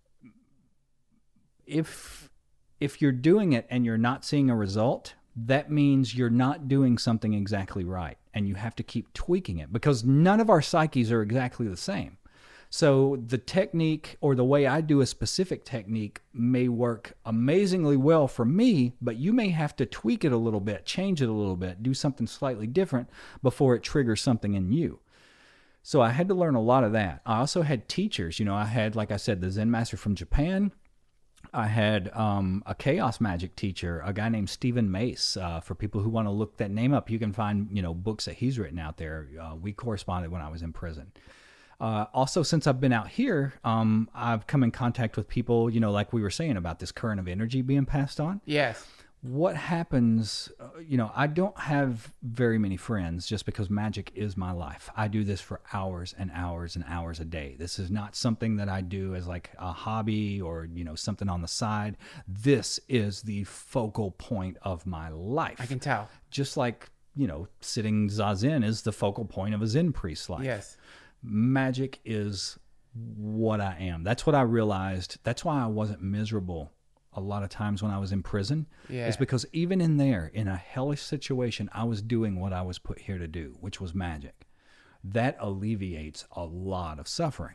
S4: If if you're doing it and you're not seeing a result, that means you're not doing something exactly right, and you have to keep tweaking it, because none of our psyches are exactly the same. So the technique or the way I do a specific technique may work amazingly well for me, but you may have to tweak it a little bit, change it a little bit, do something slightly different before it triggers something in you. So I had to learn a lot of that. I also had teachers. You know, I had, like I said, the Zen master from Japan. I had um, a chaos magic teacher, a guy named Stephen Mace. Uh, for people who want to look that name up, you can find, you know, books that he's written out there. Uh, we corresponded when I was in prison. Uh, also, since I've been out here, um, I've come in contact with people, you know, like we were saying about this current of energy being passed on.
S1: Yes.
S4: What happens, uh, you know, I don't have very many friends just because magic is my life. I do this for hours and hours and hours a day. This is not something that I do as like a hobby or, you know, something on the side. This is the focal point of my life.
S1: I can tell.
S4: Just like, you know, sitting zazen is the focal point of a Zen priest's life.
S1: Yes.
S4: Magic is what I am. That's what I realized. That's why I wasn't miserable a lot of times when I was in prison.
S1: Yeah.
S4: Is because even in there, in a hellish situation, I was doing what I was put here to do, which was magic. That alleviates a lot of suffering.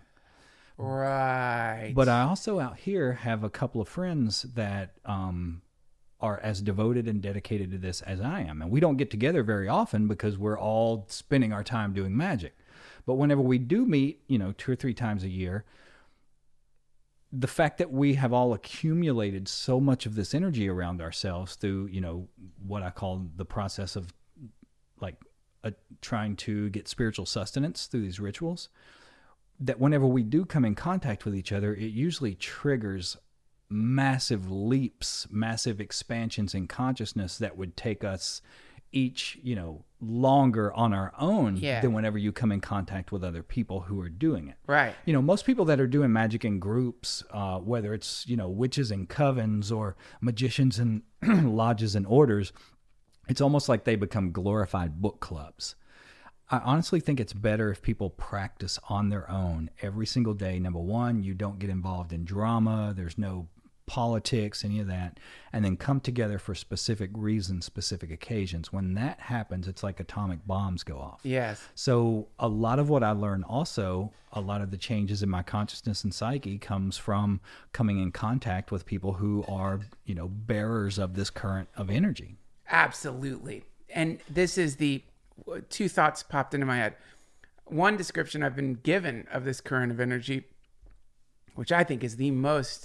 S1: Right.
S4: But I also out here have a couple of friends that um, are as devoted and dedicated to this as I am. And we don't get together very often because we're all spending our time doing magic. But whenever we do meet, you know, two or three times a year, the fact that we have all accumulated so much of this energy around ourselves through, you know, what I call the process of like uh, trying to get spiritual sustenance through these rituals, that whenever we do come in contact with each other, it usually triggers massive leaps, massive expansions in consciousness that would take us each, you know, longer on our own
S1: Yeah.
S4: than whenever you come in contact with other people who are doing it.
S1: Right.
S4: You know, most people that are doing magic in groups, uh, whether it's, you know, witches and covens or magicians and lodges and orders, it's almost like they become glorified book clubs. I honestly think it's better if people practice on their own every single day. Number one, you don't get involved in drama. There's no politics, any of that, and then come together for specific reasons, specific occasions. When that happens, it's like atomic bombs go off.
S1: Yes.
S4: So a lot of what I learned also, a lot of the changes in my consciousness and psyche comes from coming in contact with people who are, you know, bearers of this current of energy.
S1: Absolutely. And this is the two thoughts popped into my head. One description I've been given of this current of energy, which I think is the most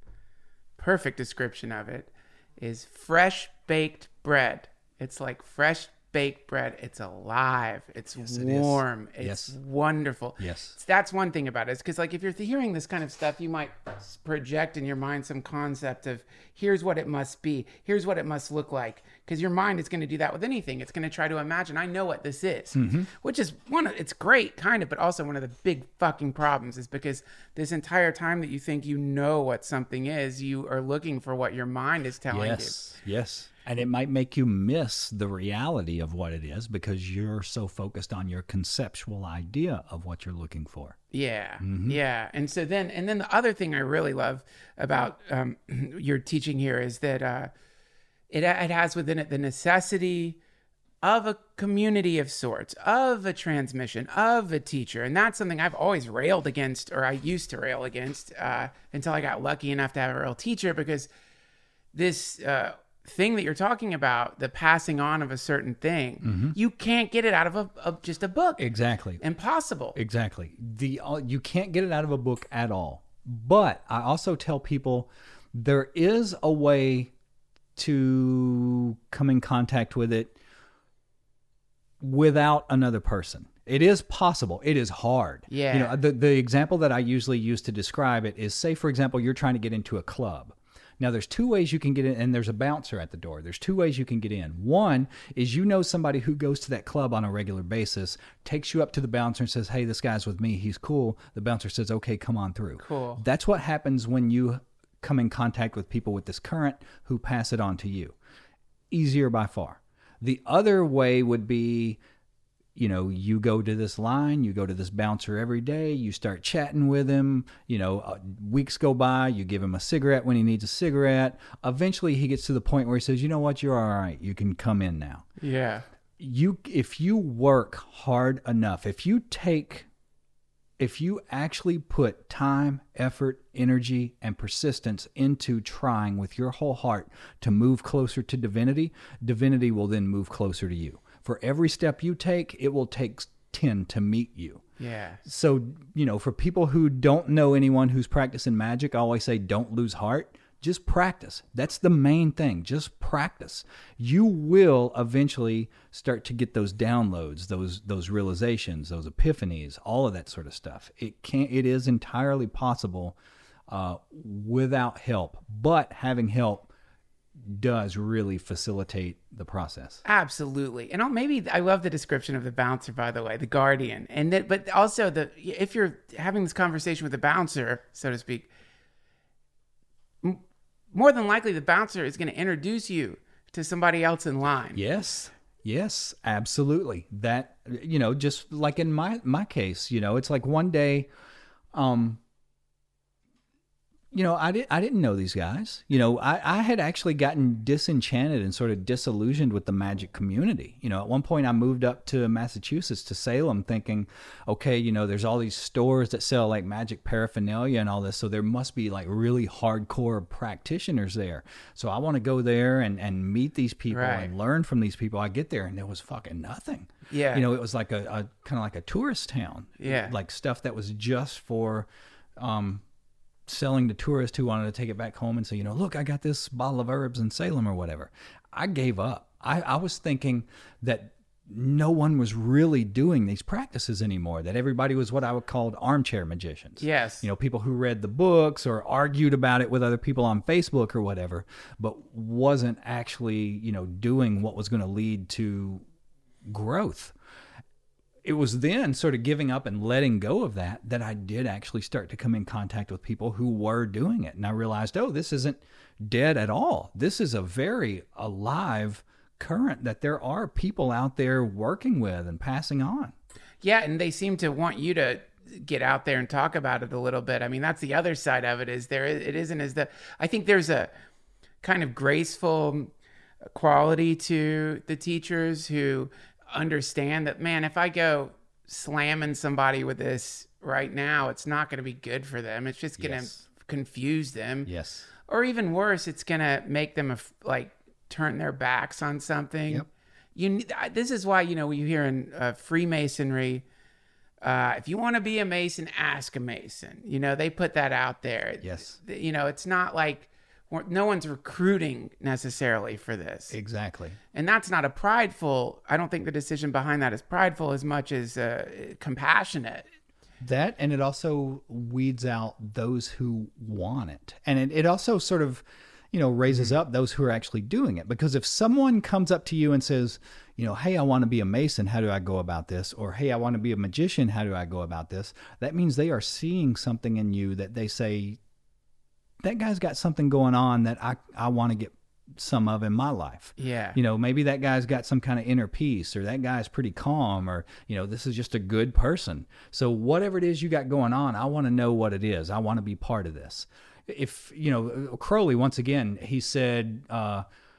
S1: perfect description of it, is fresh baked bread. It's like fresh baked bread. It's alive. It's
S4: Yes, it
S1: warm.
S4: is.
S1: It's
S4: Yes.
S1: wonderful.
S4: Yes.
S1: That's one thing about it. It's because, like, if you're hearing this kind of stuff, you might project in your mind some concept of here's what it must be. Here's what it must look like. Because your mind is going to do that with anything. It's going to try to imagine, I know what this is,
S4: Mm-hmm.
S1: which is one of, it's great, kind of, but also one of the big fucking problems is because this entire time that you think you know what something is, you are looking for what your mind is telling
S4: Yes, yes. And it might make you miss the reality of what it is because you're so focused on your conceptual idea of what you're looking for.
S1: you. Yeah,
S4: Mm-hmm.
S1: yeah. And so then, and then the other thing I really love about um, your teaching here is that uh, it, it has within it the necessity of a community of sorts, of a transmission, of a teacher. And that's something I've always railed against, or I used to rail against uh, until I got lucky enough to have a real teacher, because this uh, thing that you're talking about, the passing on of a certain thing,
S4: Mm-hmm.
S1: you can't get it out of, a, of just a book.
S4: Exactly.
S1: Impossible.
S4: Exactly. The uh, you can't get it out of a book at all. But I also tell people there is a way to come in contact with it without another person. It is possible. It is hard.
S1: Yeah.
S4: You know, the the example that I usually use to describe it is, say, for example, you're trying to get into a club. Now, there's two ways you can get in, and there's a bouncer at the door. There's two ways you can get in. One is you know somebody who goes to that club on a regular basis, takes you up to the bouncer and says, hey, this guy's with me. He's cool. The bouncer says, okay, come on through.
S1: Cool.
S4: That's what happens when you come in contact with people with this current who pass it on to you. Easier by far. The other way would be, you know, you go to this line, you go to this bouncer every day, you start chatting with him, you know, uh, weeks go by, you give him a cigarette when he needs a cigarette. Eventually he gets to the point where he says, you know what, you're all right, you can come in now.
S1: Yeah.
S4: You, if you work hard enough, if you take, if you actually put time, effort, energy, and persistence into trying with your whole heart to move closer to divinity, divinity will then move closer to you. For every step you take, it will take ten to meet you.
S1: Yeah.
S4: So, you know, for people who don't know anyone who's practicing magic, I always say don't lose heart. Just practice. That's the main thing. Just practice. You will eventually start to get those downloads, those those realizations, those epiphanies, all of that sort of stuff. It can it is entirely possible uh, without help, but having help does really facilitate the process.
S1: Absolutely. And I'll, maybe I love the description of the bouncer, by the way, the guardian. And that, but also the if you're having this conversation with the bouncer, so to speak, m- more than likely the bouncer is going to introduce you to somebody else in line.
S4: Yes. Yes, absolutely. That, you know, just like in my my case, you know, it's like one day um you know, I, did, I didn't know these guys. You know, I, I had actually gotten disenchanted and sort of disillusioned with the magic community. You know, at one point I moved up to Massachusetts, to Salem, thinking, okay, you know, there's all these stores that sell like magic paraphernalia and all this, so there must be like really hardcore practitioners there. So I want to go there and, and meet these people
S1: Right.
S4: and learn from these people. I get there and there was fucking nothing.
S1: Yeah.
S4: You know, it was like a, a kind of like a tourist town.
S1: Yeah.
S4: Like stuff that was just for... um selling to tourists who wanted to take it back home and say, you know, look, I got this bottle of herbs in Salem or whatever. I gave up. I, I was thinking that no one was really doing these practices anymore, that everybody was what I would call armchair magicians.
S1: Yes.
S4: You know, people who read the books or argued about it with other people on Facebook or whatever, but wasn't actually, you know, doing what was going to lead to growth. It was then sort of giving up and letting go of that, that I did actually start to come in contact with people who were doing it. And I realized, oh, this isn't dead at all. This is a very alive current that there are people out there working with and passing on.
S1: Yeah, and they seem to want you to get out there and talk about it a little bit. I mean, that's the other side of it, is there it isn't as the I think there's a kind of graceful quality to the teachers who understand that, man, if I go slamming somebody with this right now, it's not going to be good for them. It's just going to
S4: Yes.
S1: confuse them.
S4: Yes.
S1: Or even worse, it's going to make them af- like turn their backs on something.
S4: Yep.
S1: You need, this is why, you know, you hear in uh, Freemasonry, uh, if you want to be a Mason, ask a Mason. You know, they put that out there.
S4: Yes.
S1: You know, it's not like we're- no one's recruiting necessarily for this.
S4: Exactly.
S1: And that's not a prideful, I don't think the decision behind that is prideful as much as uh, compassionate.
S4: That, and it also weeds out those who want it. And it, it also sort of, you know, raises up those who are actually doing it. Because if someone comes up to you and says, you know, hey, I want to be a Mason, how do I go about this? Or, hey, I want to be a magician, how do I go about this? That means they are seeing something in you that they say, that guy's got something going on that I, I want to get some of in my life.
S1: Yeah.
S4: You know, maybe that guy's got some kind of inner peace, or that guy's pretty calm, or, you know, this is just a good person. So whatever it is you got going on, I want to know what it is. I want to be part of this. If, you know, Crowley, once again, he said, uh,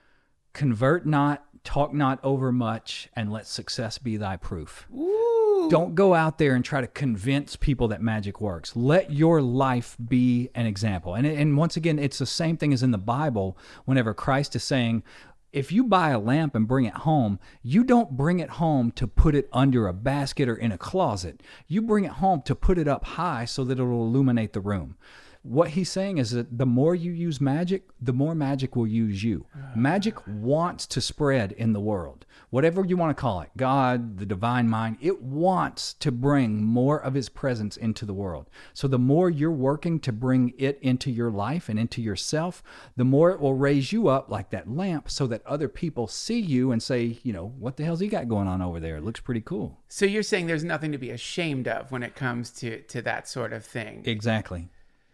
S4: convert not, talk not over much, and let success be thy proof.
S1: Ooh.
S4: Don't go out there and try to convince people that magic works. Let your life be an example. And and once again, it's the same thing as in the Bible whenever Christ is saying, if you buy a lamp and bring it home, you don't bring it home to put it under a basket or in a closet. You bring it home to put it up high so that it'll illuminate the room. What he's saying is that the more you use magic, the more magic will use you. Magic wants to spread in the world. Whatever you want to call it, God, the divine mind, it wants to bring more of his presence into the world. So the more you're working to bring it into your life and into yourself, the more it will raise you up like that lamp so that other people see you and say, you know, what the hell's he got going on over there? It looks pretty cool.
S1: So you're saying there's nothing to be ashamed of when it comes to, to that sort of thing.
S4: Exactly.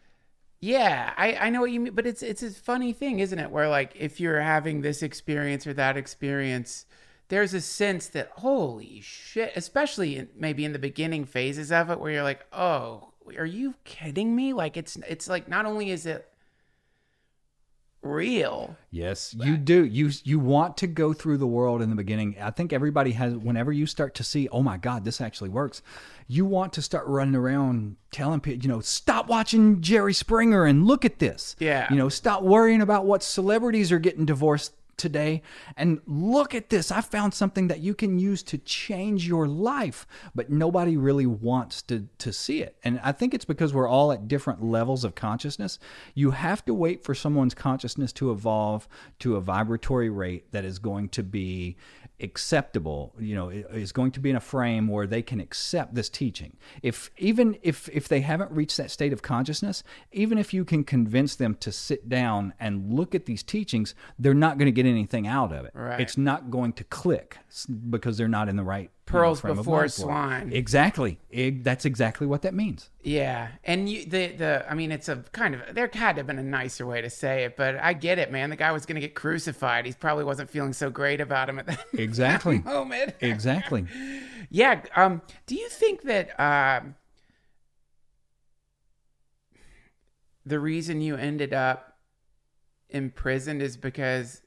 S1: Yeah, I, I know what you mean, but it's it's a funny thing, isn't it? Where like if you're having this experience or that experience, there's a sense that, holy shit, especially in, maybe in the beginning phases of it where you're like, oh, are you kidding me? Like it's it's like not only is it real.
S4: Yes, you do. You you want to go through the world in the beginning. I think everybody has, whenever you start to see, oh my God, this actually works, you want to start running around telling people, you know, stop watching Jerry Springer and look at this.
S1: Yeah.
S4: You know, stop worrying about what celebrities are getting divorced today and look at this. I found something that you can use to change your life, but nobody really wants to, to see it. And I think it's because we're all at different levels of consciousness. You have to wait for someone's consciousness to evolve to a vibratory rate that is going to be acceptable, you know, is going to be in a frame where they can accept this teaching. If even if if they haven't reached that state of consciousness, even if you can convince them to sit down and look at these teachings, they're not going to get anything out of it.
S1: Right.
S4: It's not going to click because they're not in the right
S1: pearls
S4: you know, frame
S1: before
S4: of mind for it.
S1: swine.
S4: Exactly. It, that's exactly what that means.
S1: Yeah, and you, the the I mean, it's a kind of there had to have been a nicer way to say it, but I get it, man. The guy was going to get crucified. He probably wasn't feeling so great about him at that
S4: exactly
S1: moment.
S4: Exactly.
S1: Yeah. Um. Do you think that um the reason you ended up imprisoned is because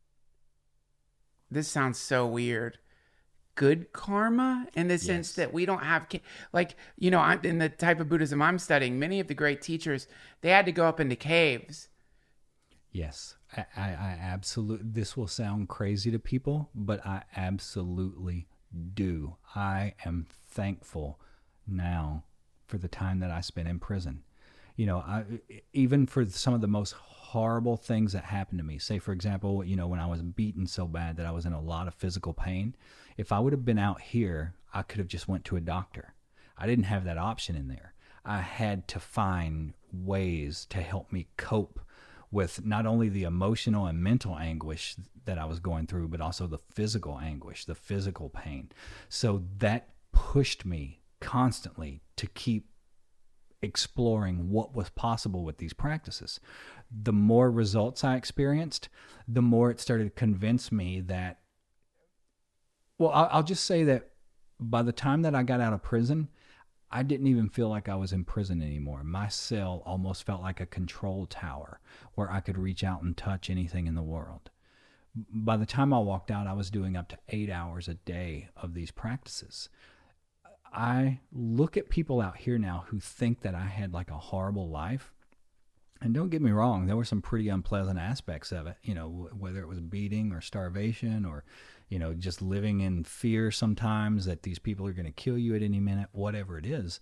S1: this sounds so weird? Good karma in the sense
S4: Yes.
S1: that we don't have, like, you know, I'm, in the type of Buddhism I'm studying, many of the great teachers, they had to go up into caves.
S4: Yes, I, I, I absolutely, this will sound crazy to people, but I absolutely do. I am thankful now for the time that I spent in prison. You know, I, even for some of the most horrible things that happened to me, say, for example, you know, when I was beaten so bad that I was in a lot of physical pain, if I would have been out here, I could have just went to a doctor. I didn't have that option in there. I had to find ways to help me cope with not only the emotional and mental anguish that I was going through, but also the physical anguish, the physical pain. So that pushed me constantly to keep exploring what was possible with these practices. The more results I experienced, the more it started to convince me that, well, I'll just say that by the time that I got out of prison, I didn't even feel like I was in prison anymore. My cell almost felt like a control tower where I could reach out and touch anything in the world. By the time I walked out, I was doing up to eight hours a day of these practices. I look at people out here now who think that I had like a horrible life. And don't get me wrong, there were some pretty unpleasant aspects of it, you know, whether it was beating or starvation or, you know, just living in fear sometimes that these people are going to kill you at any minute, whatever it is.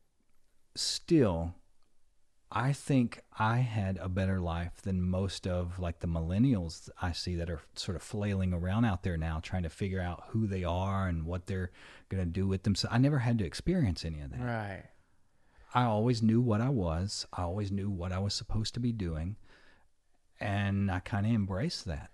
S4: Still, I think I had a better life than most of like the millennials I see that are sort of flailing around out there now trying to figure out who they are and what they're going to do with themselves. I never had to experience any of that.
S1: Right.
S4: I always knew what I was. I always knew what I was supposed to be doing. And I kind of embraced that.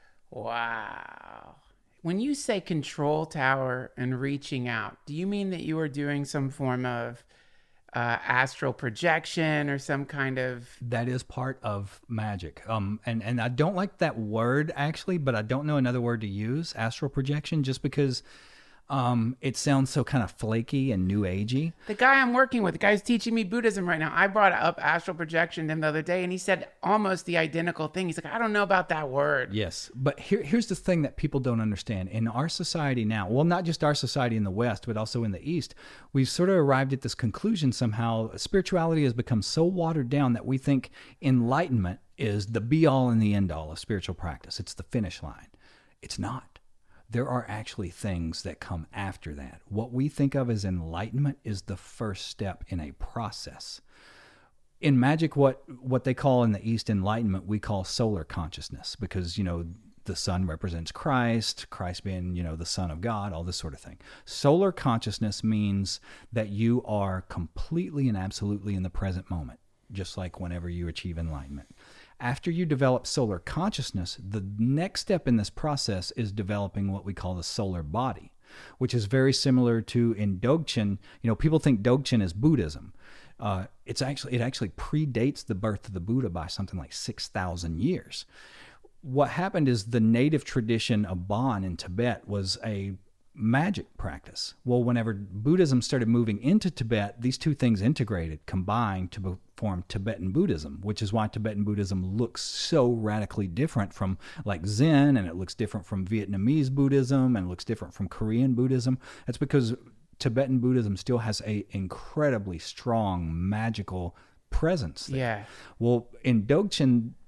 S1: Wow. When you say control tower and reaching out, do you mean that you were doing some form of uh, astral projection or some kind of...
S4: That is part of magic. Um, and, and I don't like that word actually, but I don't know another word to use, astral projection, just because um, it sounds so kind of flaky and new agey.
S1: The guy I'm working with, the guy who's teaching me Buddhism right now, I brought up astral projection to him the other day, and he said almost the identical thing. He's like, I don't know about that word.
S4: Yes, but here, here's the thing that people don't understand. In our society now, well, not just our society in the West, but also in the East, we've sort of arrived at this conclusion somehow. Spirituality has become so watered down that we think enlightenment is the be-all and the end-all of spiritual practice. It's the finish line. It's not. There are actually things that come after that. What we think of as enlightenment is the first step in a process. In magic, what, what they call in the East enlightenment, we call solar consciousness because, you know, the sun represents Christ, Christ being, you know, the Son of God, all this sort of thing. Solar consciousness means that you are completely and absolutely in the present moment, just like whenever you achieve enlightenment. After you develop solar consciousness, the next step in this process is developing what we call the solar body, which is very similar to in Dzogchen. You know, people think Dzogchen is Buddhism. Uh, it's actually it actually predates the birth of the Buddha by something like six thousand years. What happened is the native tradition of Bon in Tibet was a magic practice. Well, whenever Buddhism started moving into Tibet, these two things integrated, combined to form Tibetan Buddhism, which is why Tibetan Buddhism looks so radically different from like Zen, and it looks different from Vietnamese Buddhism, and it looks different from Korean Buddhism. That's because Tibetan Buddhism still has a incredibly strong magical presence there.
S1: Yeah.
S4: Well, in Dzogchen,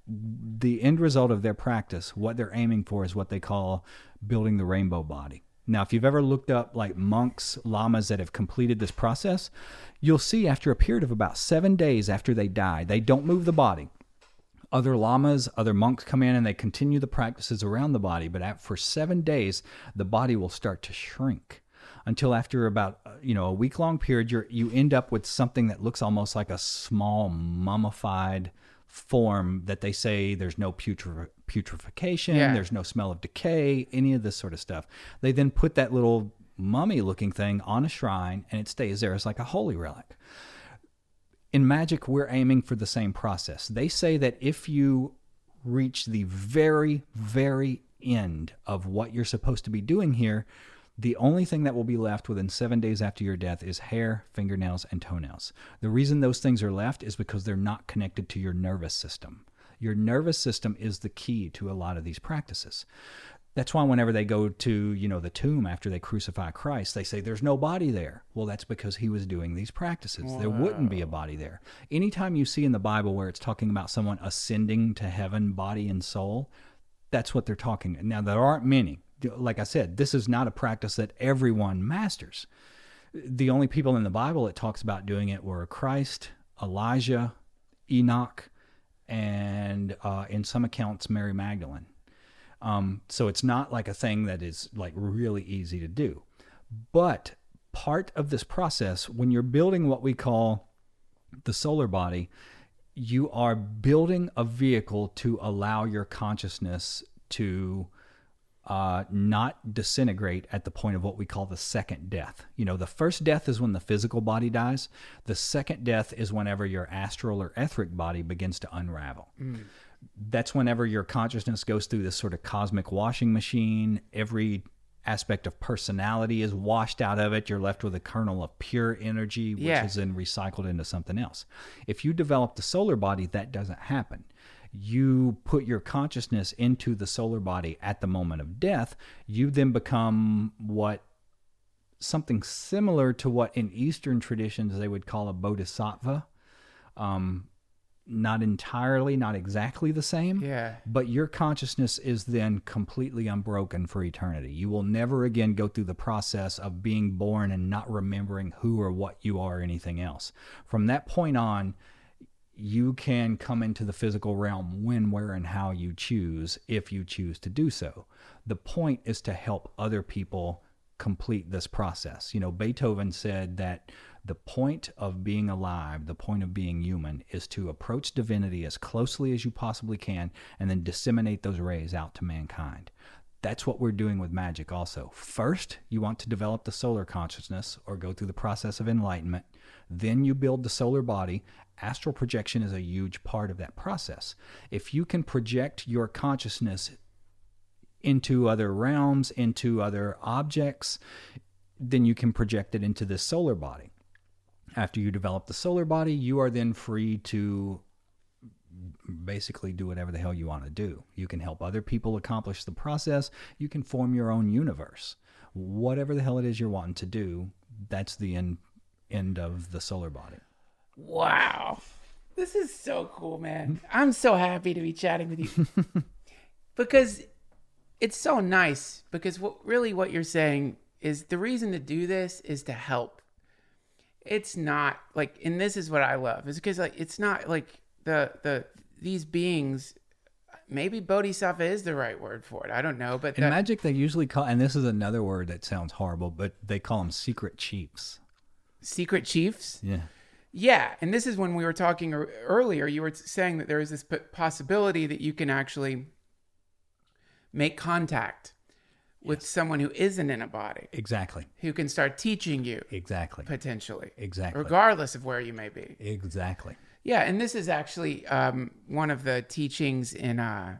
S4: the end result of their practice, what they're aiming for, is what they call building the rainbow body. Now, if you've ever looked up like monks, lamas that have completed this process, you'll see after a period of about seven days after they die, they don't move the body. Other lamas, other monks come in and they continue the practices around the body, but at, for seven days, the body will start to shrink until after about, you know, a week-long period, you're, you end up with something that looks almost like a small mummified form that they say there's no putri- putrefaction,
S1: Yeah.
S4: there's no smell of decay, any of this sort of stuff. They then put that little mummy-looking thing on a shrine, and it stays there as like a holy relic. In magic, we're aiming for the same process. They say that if you reach the very, very end of what you're supposed to be doing here, the only thing that will be left within seven days after your death is hair, fingernails, and toenails. The reason those things are left is because they're not connected to your nervous system. Your nervous system is the key to a lot of these practices. That's why whenever they go to, you know, the tomb after they crucify Christ, they say there's no body there. Well, that's because he was doing these practices. Wow. There wouldn't be a body there. Anytime you see in the Bible where it's talking about someone ascending to heaven, body and soul, that's what they're talking. Now, there aren't many. Like I said, this is not a practice that everyone masters. The only people in the Bible that talks about doing it were Christ, Elijah, Enoch, and uh, in some accounts, Mary Magdalene. Um, so it's not like a thing that is like really easy to do. But part of this process, when you're building what we call the solar body, you are building a vehicle to allow your consciousness to uh, not disintegrate at the point of what we call the second death. You know, the first death is when the physical body dies. The second death is whenever your astral or etheric body begins to unravel. Mm. That's whenever your consciousness goes through this sort of cosmic washing machine. Every aspect of personality is washed out of it. You're left with a kernel of pure energy, which
S1: Yeah.
S4: is then recycled into something else. If you develop the solar body, that doesn't happen. You put your consciousness into the solar body at the moment of death. You then become what something similar to what in Eastern traditions they would call a bodhisattva. Um, not entirely, not exactly the same.
S1: Yeah.
S4: But your consciousness is then completely unbroken for eternity. You will never again go through the process of being born and not remembering who or what you are or anything else. From that point on, you can come into the physical realm when, where, and how you choose, if you choose to do so. The point is to help other people complete this process. You know, Beethoven said that the point of being alive, the point of being human, is to approach divinity as closely as you possibly can and then disseminate those rays out to mankind. That's what we're doing with magic also. First, you want to develop the solar consciousness or go through the process of enlightenment. Then you build the solar body. Astral projection is a huge part of that process. If you can project your consciousness into other realms, into other objects, then you can project it into this solar body. After you develop the solar body, you are then free to basically do whatever the hell you want to do. You can help other people accomplish the process. You can form your own universe. Whatever the hell it is you're wanting to do, that's the end, end of the solar body.
S1: Wow. This is so cool, man. I'm so happy to be chatting with you. Because it's so nice. Because what really what you're saying is the reason to do this is to help. It's not like, and this is what I love, is because like it's not like the the these beings. Maybe bodhisattva is the right word for it. I don't know, but
S4: in
S1: that,
S4: magic they usually call, and this is another word that sounds horrible, but they call them secret chiefs.
S1: Secret chiefs.
S4: Yeah.
S1: Yeah, and this is when we were talking earlier. You were saying that there is this possibility that you can actually make contact with yes. someone who isn't in a body.
S4: Exactly.
S1: Who can start teaching you.
S4: Exactly.
S1: Potentially.
S4: Exactly.
S1: Regardless of where you may be.
S4: Exactly.
S1: Yeah, and this is actually um, one of the teachings in uh,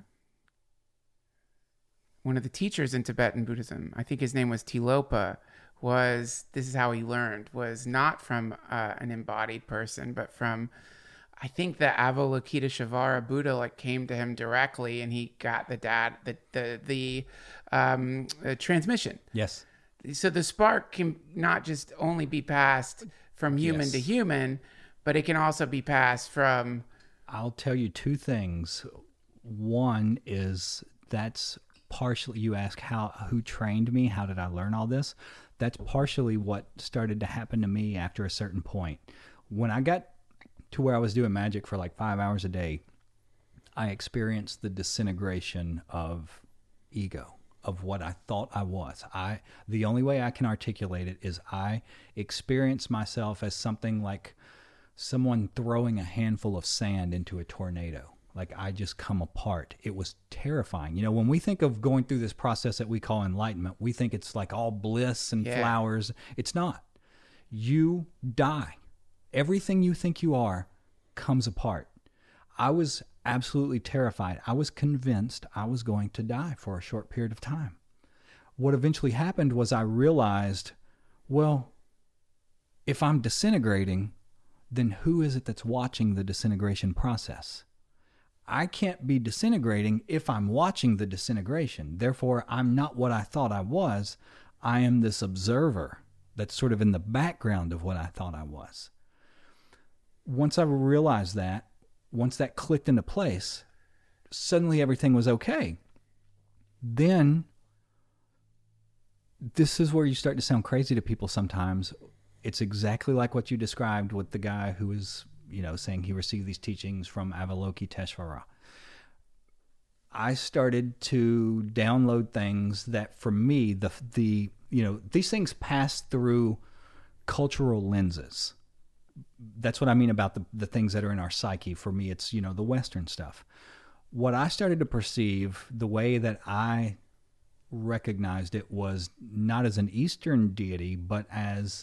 S1: one of the teachers in Tibetan Buddhism. I think his name was Tilopa. Was this is how he learned, was not from uh, an embodied person, but from, I think the Avalokiteshvara Buddha like came to him directly, and he got the dad the the the um, uh, transmission.
S4: Yes.
S1: So the spark can not just only be passed from human
S4: yes.
S1: to human, but it can also be passed from.
S4: I'll tell you two things. One is that's partially, you ask how, who trained me? How did I learn all this? That's partially what started to happen to me after a certain point. When I got to where I was doing magic for like five hours a day, I experienced the disintegration of ego, of what I thought I was. I, the only way I can articulate it is I experience myself as something like someone throwing a handful of sand into a tornado. Like I just come apart. It was terrifying. You know, when we think of going through this process that we call enlightenment, we think it's like all bliss and
S1: Yeah.
S4: flowers. It's not. You die. Everything you think you are comes apart. I was absolutely terrified. I was convinced I was going to die for a short period of time. What eventually happened was I realized, well, if I'm disintegrating, then who is it that's watching the disintegration process? I can't be disintegrating if I'm watching the disintegration. Therefore, I'm not what I thought I was. I am this observer that's sort of in the background of what I thought I was. Once I realized that, once that clicked into place, suddenly everything was okay. Then, this is where you start to sound crazy to people sometimes. It's exactly like what you described with the guy who was, you know, saying he received these teachings from Avalokiteshvara. I started to download things that, for me, the the you know, these things pass through cultural lenses. That's what I mean about the, the things that are in our psyche. For me, it's, you know, the Western stuff. What I started to perceive, the way that I recognized it, was not as an Eastern deity, but as,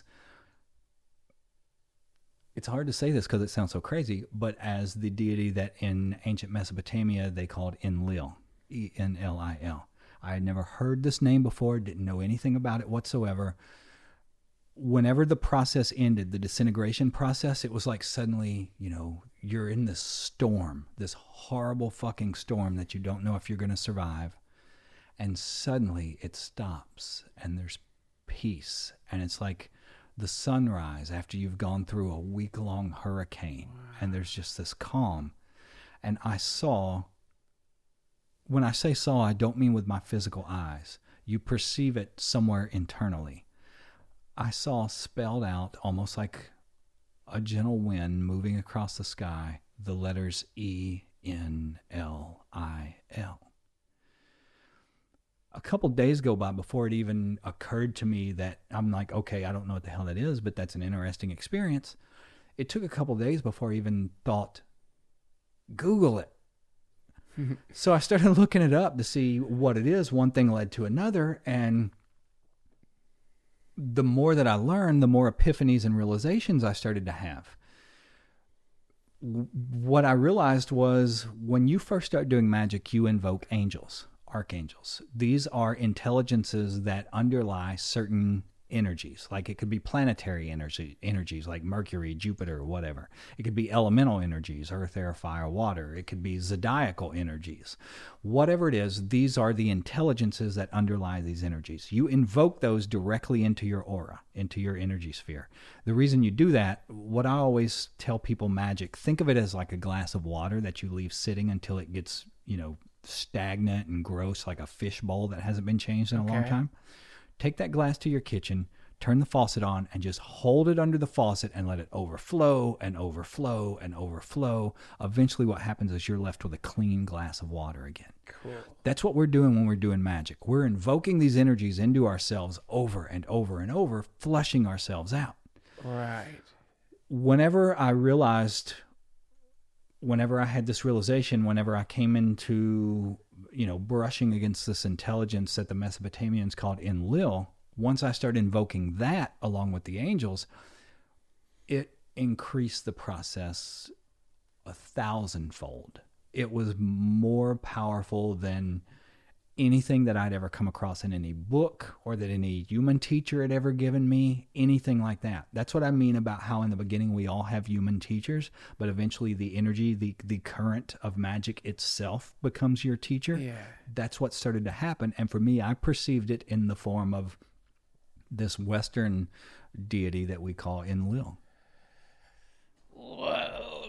S4: it's hard to say this because it sounds so crazy, but as the deity that in ancient Mesopotamia they called Enlil, E N L I L. I had never heard this name before, didn't know anything about it whatsoever. Whenever the process ended, the disintegration process, it was like suddenly, you know, you're in this storm, this horrible fucking storm that you don't know if you're going to survive. And suddenly it stops and there's peace. And it's like the sunrise after you've gone through a week-long hurricane. Wow. And there's just this calm. And I saw, when I say saw, I don't mean with my physical eyes. You perceive it somewhere internally. I saw spelled out, almost like a gentle wind moving across the sky, the letters E N L I L. A couple days go by before it even occurred to me that I'm like, okay, I don't know what the hell that is, but that's an interesting experience. It took a couple days before I even thought, Google it. So I started looking it up to see what it is. One thing led to another, and the more that I learned, the more epiphanies and realizations I started to have. What I realized was, when you first start doing magic, you invoke angels, archangels. These are intelligences that underlie certain energies. Like it could be planetary energy, energies like Mercury, Jupiter, whatever. It could be elemental energies, earth, air, fire, water. It could be zodiacal energies. Whatever it is, these are the intelligences that underlie these energies. You invoke those directly into your aura, into your energy sphere. The reason you do that, what I always tell people magic, think of it as like a glass of water that you leave sitting until it gets, you know, stagnant and gross, like a fish bowl that hasn't been changed in a
S1: Okay.
S4: long time. Take that glass to your kitchen, turn the faucet on, and just hold it under the faucet and let it overflow and overflow and overflow. Eventually what happens is you're left with a clean glass of water again.
S1: Cool.
S4: That's what we're doing when we're doing magic. We're invoking these energies into ourselves over and over and over, flushing ourselves out.
S1: Right.
S4: Whenever I realized, whenever I had this realization, whenever I came into, you know, brushing against this intelligence that the Mesopotamians called Enlil, once I started invoking that along with the angels, it increased the process a thousandfold. It was more powerful than anything that I'd ever come across in any book or that any human teacher had ever given me, anything like that. That's what I mean about how in the beginning we all have human teachers, but eventually the energy, the, the current of magic itself becomes your teacher.
S1: Yeah.
S4: That's what started to happen. And for me, I perceived it in the form of this Western deity that we call Enlil.
S1: Whoa,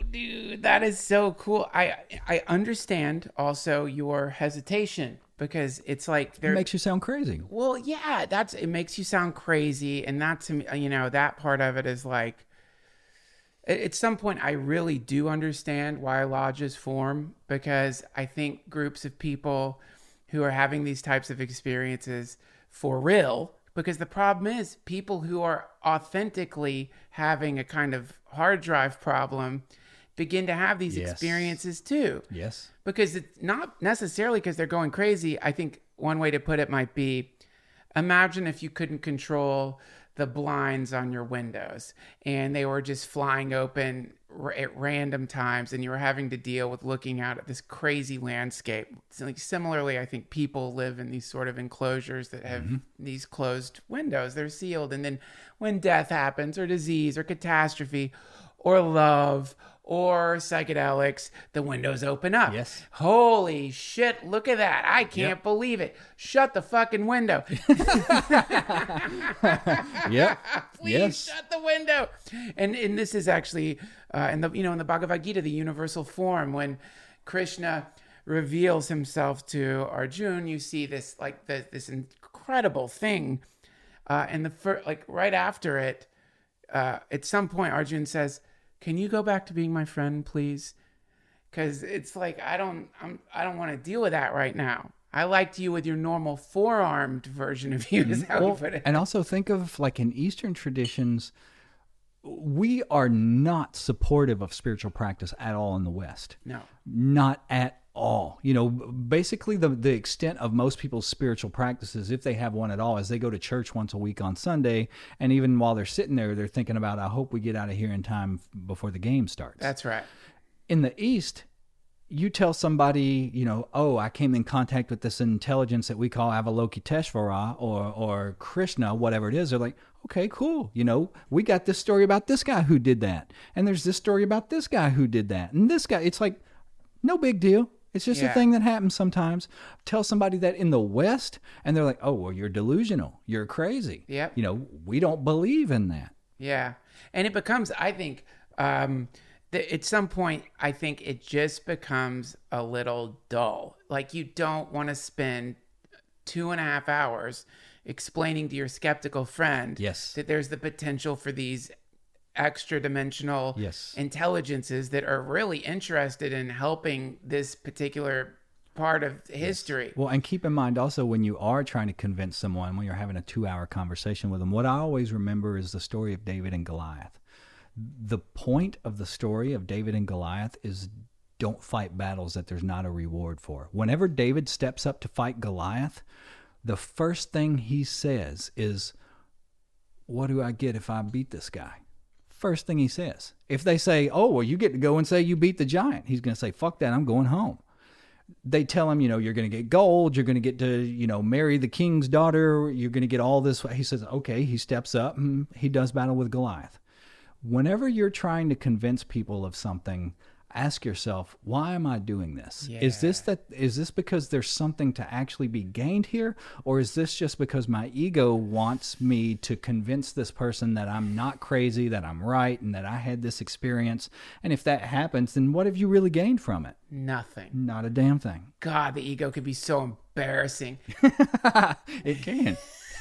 S1: dude, that is so cool. I I understand also your hesitation because it's like
S4: It
S1: there
S4: makes you sound crazy.
S1: well, yeah, that's it makes you sound crazy, and that's you know that part of it is like at, at some point I really do understand why lodges form because I think groups of people who are having these types of experiences for real. Because the problem is people who are authentically having a kind of hard drive problem begin to have these
S4: Yes.
S1: experiences too.
S4: Yes.
S1: Because it's not necessarily because they're going crazy. I think one way to put it might be, imagine if you couldn't control the blinds on your windows and they were just flying open r- at random times and you were having to deal with looking out at this crazy landscape. So, like, similarly, I think people live in these sort of enclosures that have these closed windows. They're sealed. And then when death happens or disease or catastrophe or love or psychedelics, the windows open up.
S4: Yes.
S1: Holy shit, look at that. I can't
S4: Yep.
S1: believe it. Shut the fucking window.
S4: Yep.
S1: Please
S4: Yes.
S1: shut the window. And and this is actually uh, in the you know in the Bhagavad Gita, the universal form, when Krishna reveals himself to Arjun, you see this like the, this incredible thing. Uh, and the fir- like right after it, uh, at some point, Arjun says, "Can you go back to being my friend, please?" Because it's like I don't I'm I don't want to deal with that right now. I liked you with your normal four-armed version of you, is how you put it.
S4: And also think of like in Eastern traditions, we are not supportive of spiritual practice at all in the West.
S1: No.
S4: Not at all. You know, basically the the extent of most people's spiritual practices, if they have one at all, is they go to church once a week on Sunday, and even while they're sitting there, they're thinking about, I hope we get out of here in time before the game starts.
S1: That's right.
S4: In the East, you tell somebody, you know, oh, I came in contact with this intelligence that we call Avalokiteshvara or or Krishna, whatever it is. They're like, okay, cool. You know, we got this story about this guy who did that. And there's this story about this guy who did that. And this guy, it's like, no big deal. It's just
S1: Yeah.
S4: a thing that happens sometimes. Tell somebody that in the West, and they're like, oh, well, you're delusional. You're crazy.
S1: Yep.
S4: You know, we don't believe in that.
S1: Yeah. And it becomes, I think, um, th- at some point, I think it just becomes a little dull. Like you don't want to spend two and a half hours explaining to your skeptical friend
S4: Yes.
S1: that there's the potential for these extra dimensional
S4: Yes.
S1: intelligences that are really interested in helping this particular part of history.
S4: Well, and keep in mind also when you are trying to convince someone, when you're having a two-hour conversation with them, what I always remember is the story of David and Goliath. The point of the story of David and Goliath is don't fight battles that there's not a reward for. Whenever David steps up to fight Goliath, the first thing he says is, what do I get if I beat this guy? First thing he says. If they say, oh, well, you get to go and say you beat the giant, he's going to say, fuck that, I'm going home. They tell him, you know, you're going to get gold, you're going to get to, you know, marry the king's daughter, you're going to get all this. He says, okay, he steps up and he does battle with Goliath. Whenever you're trying to convince people of something, ask yourself, why am I doing this? Is this that is this because there's something to actually be gained here? Or is this just because my ego wants me to convince this person that I'm not crazy, that I'm right, and that I had this experience? And if that happens, then what have you really gained from it?
S1: Nothing.
S4: Not a damn thing.
S1: God, the ego could be so embarrassing.
S4: It can.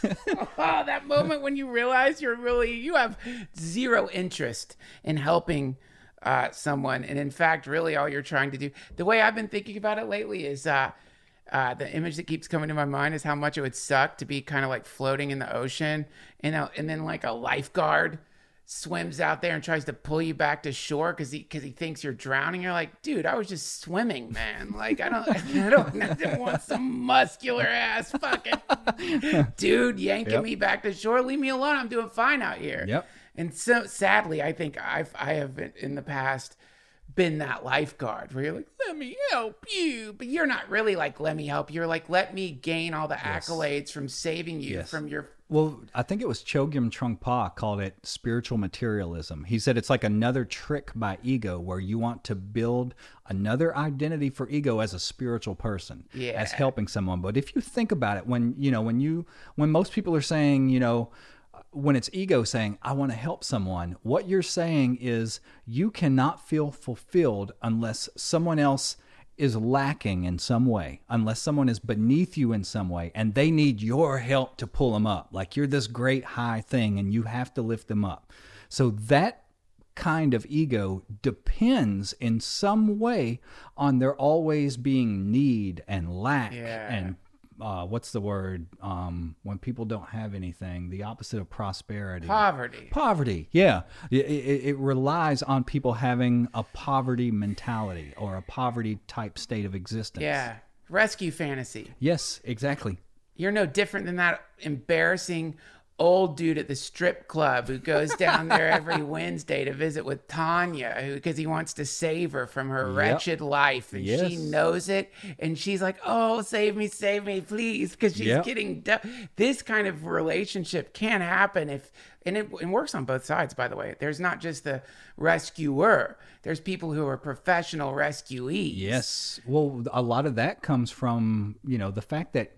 S1: Oh, that moment when you realize you're really, you have zero interest in helping uh, someone. And in fact, really all you're trying to do, the way I've been thinking about it lately is uh, uh, the image that keeps coming to my mind is how much it would suck to be kind of like floating in the ocean. And, a, and then like a lifeguard swims out there and tries to pull you back to shore because he because he thinks you're drowning. You're like, dude, I was just swimming, man. Like I don't I don't, I don't want some muscular ass fucking dude yanking
S4: Yep.
S1: me back to shore. Leave me alone. I'm doing fine out here.
S4: Yep.
S1: And so sadly, I think I've I have been, in the past been that lifeguard where you're like, let me help you, but you're not really like, let me help you. You're like, let me gain all the accolades from saving you
S4: Yes.
S1: from your.
S4: Well, I think it was Chogyam Trungpa called it spiritual materialism. He said it's like another trick by ego where you want to build another identity for ego as a spiritual person,
S1: Yeah.
S4: as helping someone. But if you think about it, when, you know, when you, when most people are saying, you know, when it's ego saying, I want to help someone, what you're saying is you cannot feel fulfilled unless someone else is lacking in some way, unless someone is beneath you in some way, and they need your help to pull them up. Like you're this great high thing and you have to lift them up. So that kind of ego depends in some way on there always being need and lack
S1: Yeah.
S4: and uh, what's the word? Um, when people don't have anything, the opposite of prosperity.
S1: Poverty.
S4: Poverty, yeah. It, it, it relies on people having a poverty mentality or a poverty type state of existence.
S1: Yeah. Rescue fantasy.
S4: Yes, exactly.
S1: You're no different than that embarrassing old dude at the strip club who goes down there every Wednesday to visit with Tanya because he wants to save her from her
S4: Yep.
S1: wretched life. And
S4: Yes.
S1: she knows it. And she's like, oh, save me, save me, please. Because she's
S4: Yep.
S1: getting... Du- this kind of relationship can happen if... And it, it works on both sides, by the way. There's not just the rescuer. There's people who are professional rescuees.
S4: Yes. Well, a lot of that comes from, you know, the fact that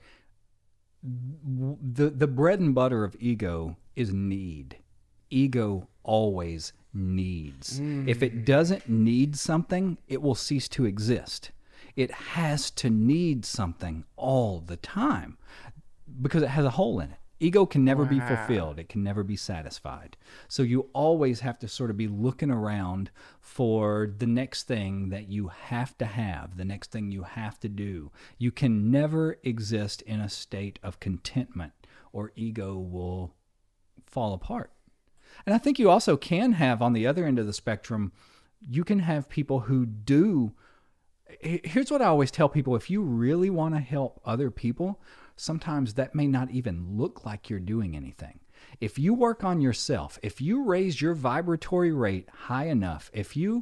S4: the the bread and butter of ego is need. Ego always needs. If it doesn't need something, it will cease to exist. It has to need something all the time because it has a hole in it. Ego can never be fulfilled. It can never be satisfied. So you always have to sort of be looking around for the next thing that you have to have, the next thing you have to do. You can never exist in a state of contentment or ego will fall apart. And I think you also can have on the other end of the spectrum, you can have people who do. Here's what I always tell people. If you really want to help other people, sometimes that may not even look like you're doing anything. If you work on yourself, if you raise your vibratory rate high enough, if you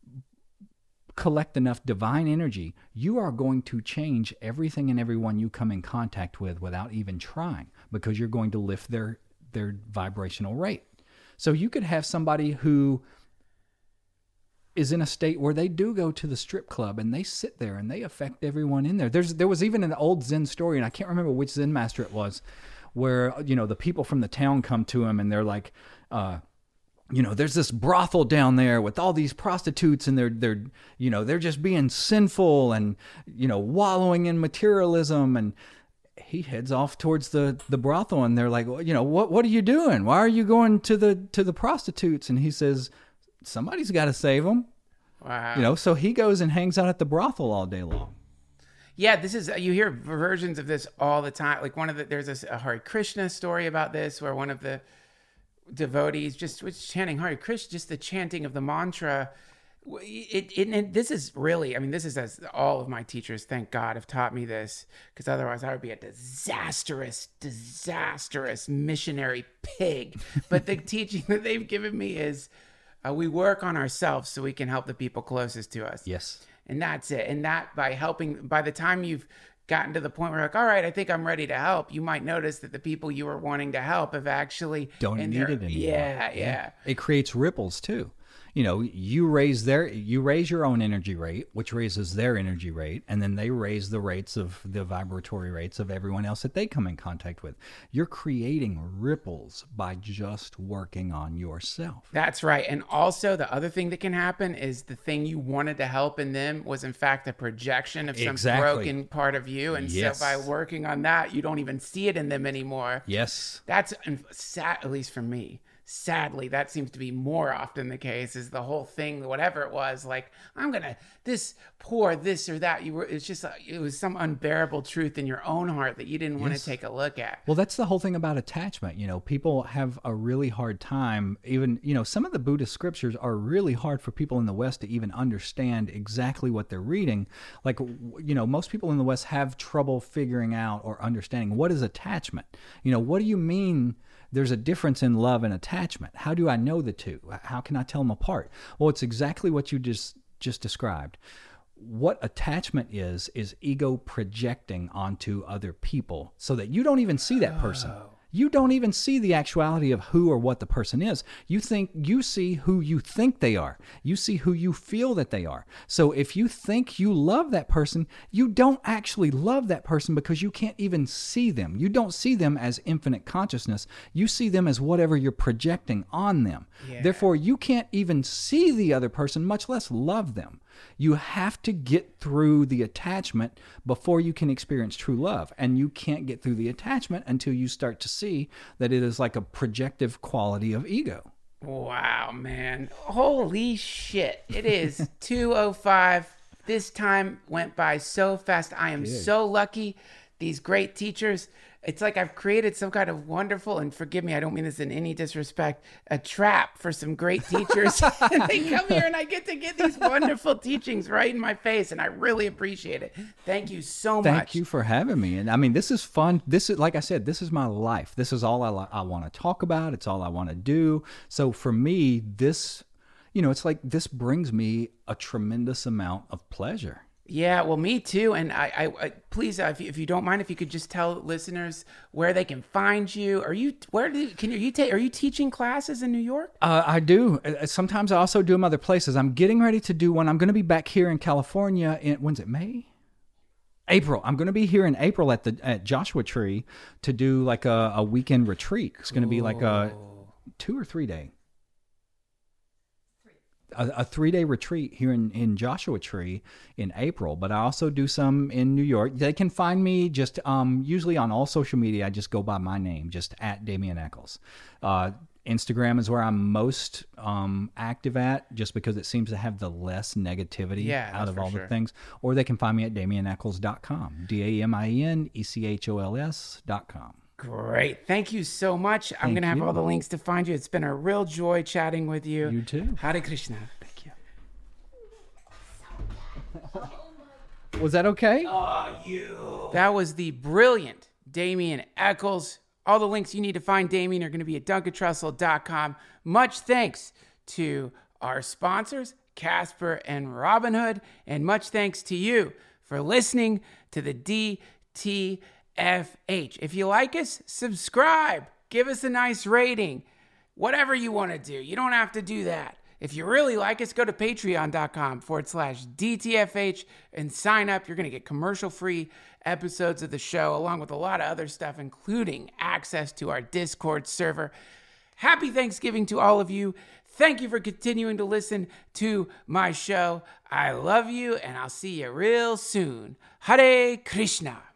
S4: collect enough divine energy, you are going to change everything and everyone you come in contact with without even trying, because you're going to lift their their vibrational rate. So you could have somebody who is in a state where they do go to the strip club and they sit there and they affect everyone in there. There's there was even an old Zen story, and I can't remember which Zen master it was, where, you know, the people from the town come to him and they're like, uh, you know, there's this brothel down there with all these prostitutes and they're they're you know, they're just being sinful and, you know, wallowing in materialism. And he heads off towards the, the brothel and they're like, well, you know, what what are you doing? Why are you going to the to the prostitutes? And he says, somebody's got to save them.
S1: Wow.
S4: You know, so he goes and hangs out at the brothel all day long.
S1: Yeah, this is, you hear versions of this all the time. Like one of the, there's a, a Hare Krishna story about this where one of the devotees just was chanting Hare Krishna, just the chanting of the mantra. It, it, it this is really, I mean, this is as all of my teachers, thank God, have taught me this, because otherwise I would be a disastrous, disastrous missionary pig. But the teaching that they've given me is uh, we work on ourselves so we can help the people closest to us.
S4: Yes.
S1: And that's it. And that by helping, by the time you've gotten to the point where you're like, all right, I think I'm ready to help, you might notice that the people you were wanting to help have actually
S4: Don't
S1: and
S4: need
S1: they're-
S4: it anymore.
S1: Yeah, yeah.
S4: It creates ripples too. You know, you raise their, you raise your own energy rate, which raises their energy rate, and then they raise the rates of the vibratory rates of everyone else that they come in contact with. You're creating ripples by just working on yourself.
S1: That's right. And also the other thing that can happen is the thing you wanted to help in them was in fact a projection of some
S4: Exactly.
S1: broken part of you. And
S4: Yes.
S1: so by working on that, you don't even see it in them anymore.
S4: Yes.
S1: That's sad, at least for me. Sadly, that seems to be more often the case, is the whole thing, whatever it was, like, I'm going to, this poor, this or that. You were, it's just, uh, it was some unbearable truth in your own heart that you didn't want
S4: Yes.
S1: to take a look at.
S4: Well, that's the whole thing about attachment. You know, people have a really hard time, even, you know, some of the Buddhist scriptures are really hard for people in the West to even understand exactly what they're reading. Like, you know, most people in the West have trouble figuring out or understanding what is attachment. You know, what do you mean there's a difference in love and attachment? How do I know the two? How can I tell them apart? Well, it's exactly what you just just described. What attachment is, is ego projecting onto other people so that you don't even see that person. You don't even see the actuality of who or what the person is. You think you see who you think they are. You see who you feel that they are. So if you think you love that person, you don't actually love that person because you can't even see them. You don't see them as infinite consciousness. You see them as whatever you're projecting on them.
S1: Yeah.
S4: Therefore, you can't even see the other person, much less love them. You have to get through the attachment before you can experience true love. And you can't get through the attachment until you start to see that it is like a projective quality of ego.
S1: Wow, man. Holy shit. It is two oh five. This time went by so fast. I am so lucky. These great teachers. It's like I've created some kind of wonderful, and forgive me, I don't mean this in any disrespect, a trap for some great teachers. And they come here and I get to get these wonderful teachings right in my face, and I really appreciate it. Thank you so
S4: Thank
S1: much.
S4: Thank you for having me. And I mean, this is fun. This is, like I said, this is my life. This is all I, I want to talk about. It's all I want to do. So for me, this, you know, it's like this brings me a tremendous amount of pleasure.
S1: Yeah, well, me too. And I, I, I please, uh, if, you, if you don't mind, if you could just tell listeners where they can find you. Are you where do can you, you take? Are you teaching classes in New York?
S4: Uh, I do. Sometimes I also do them other places. I'm getting ready to do one. I'm going to be back here in California. In when's it? May. April. I'm going to be here in April at the at Joshua Tree to do like a, a weekend retreat. It's going to be like a two or three day. A, a three-day retreat here in, in Joshua Tree in April, but I also do some in New York. They can find me just um, usually on all social media. I just go by my name, just at Damian Eccles. Uh, Instagram is where I'm most um, active at, just because it seems to have the less negativity
S1: yeah,
S4: out of all
S1: sure.
S4: the things. Or they can find me at damian eccles dot com, D A M I N E C H O L S dot com.
S1: Great. Thank you so much. I'm
S4: Thank
S1: going to have
S4: you.
S1: all the links to find you. It's been a real joy chatting with you.
S4: You too.
S1: Hare Krishna.
S4: Thank you. Was that okay?
S1: Oh, you. That was the brilliant Damian Eccles. All the links you need to find Damian are going to be at duncan trussell dot com. Much thanks to our sponsors, Casper and Robinhood, and much thanks to you for listening to the D T F H. If you like us, subscribe. Give us a nice rating. Whatever you want to do. You don't have to do that. If you really like us, go to patreon.com forward slash DTFH and sign up. You're going to get commercial-free episodes of the show, along with a lot of other stuff, including access to our Discord server. Happy Thanksgiving to all of you. Thank you for continuing to listen to my show. I love you, and I'll see you real soon. Hare Krishna.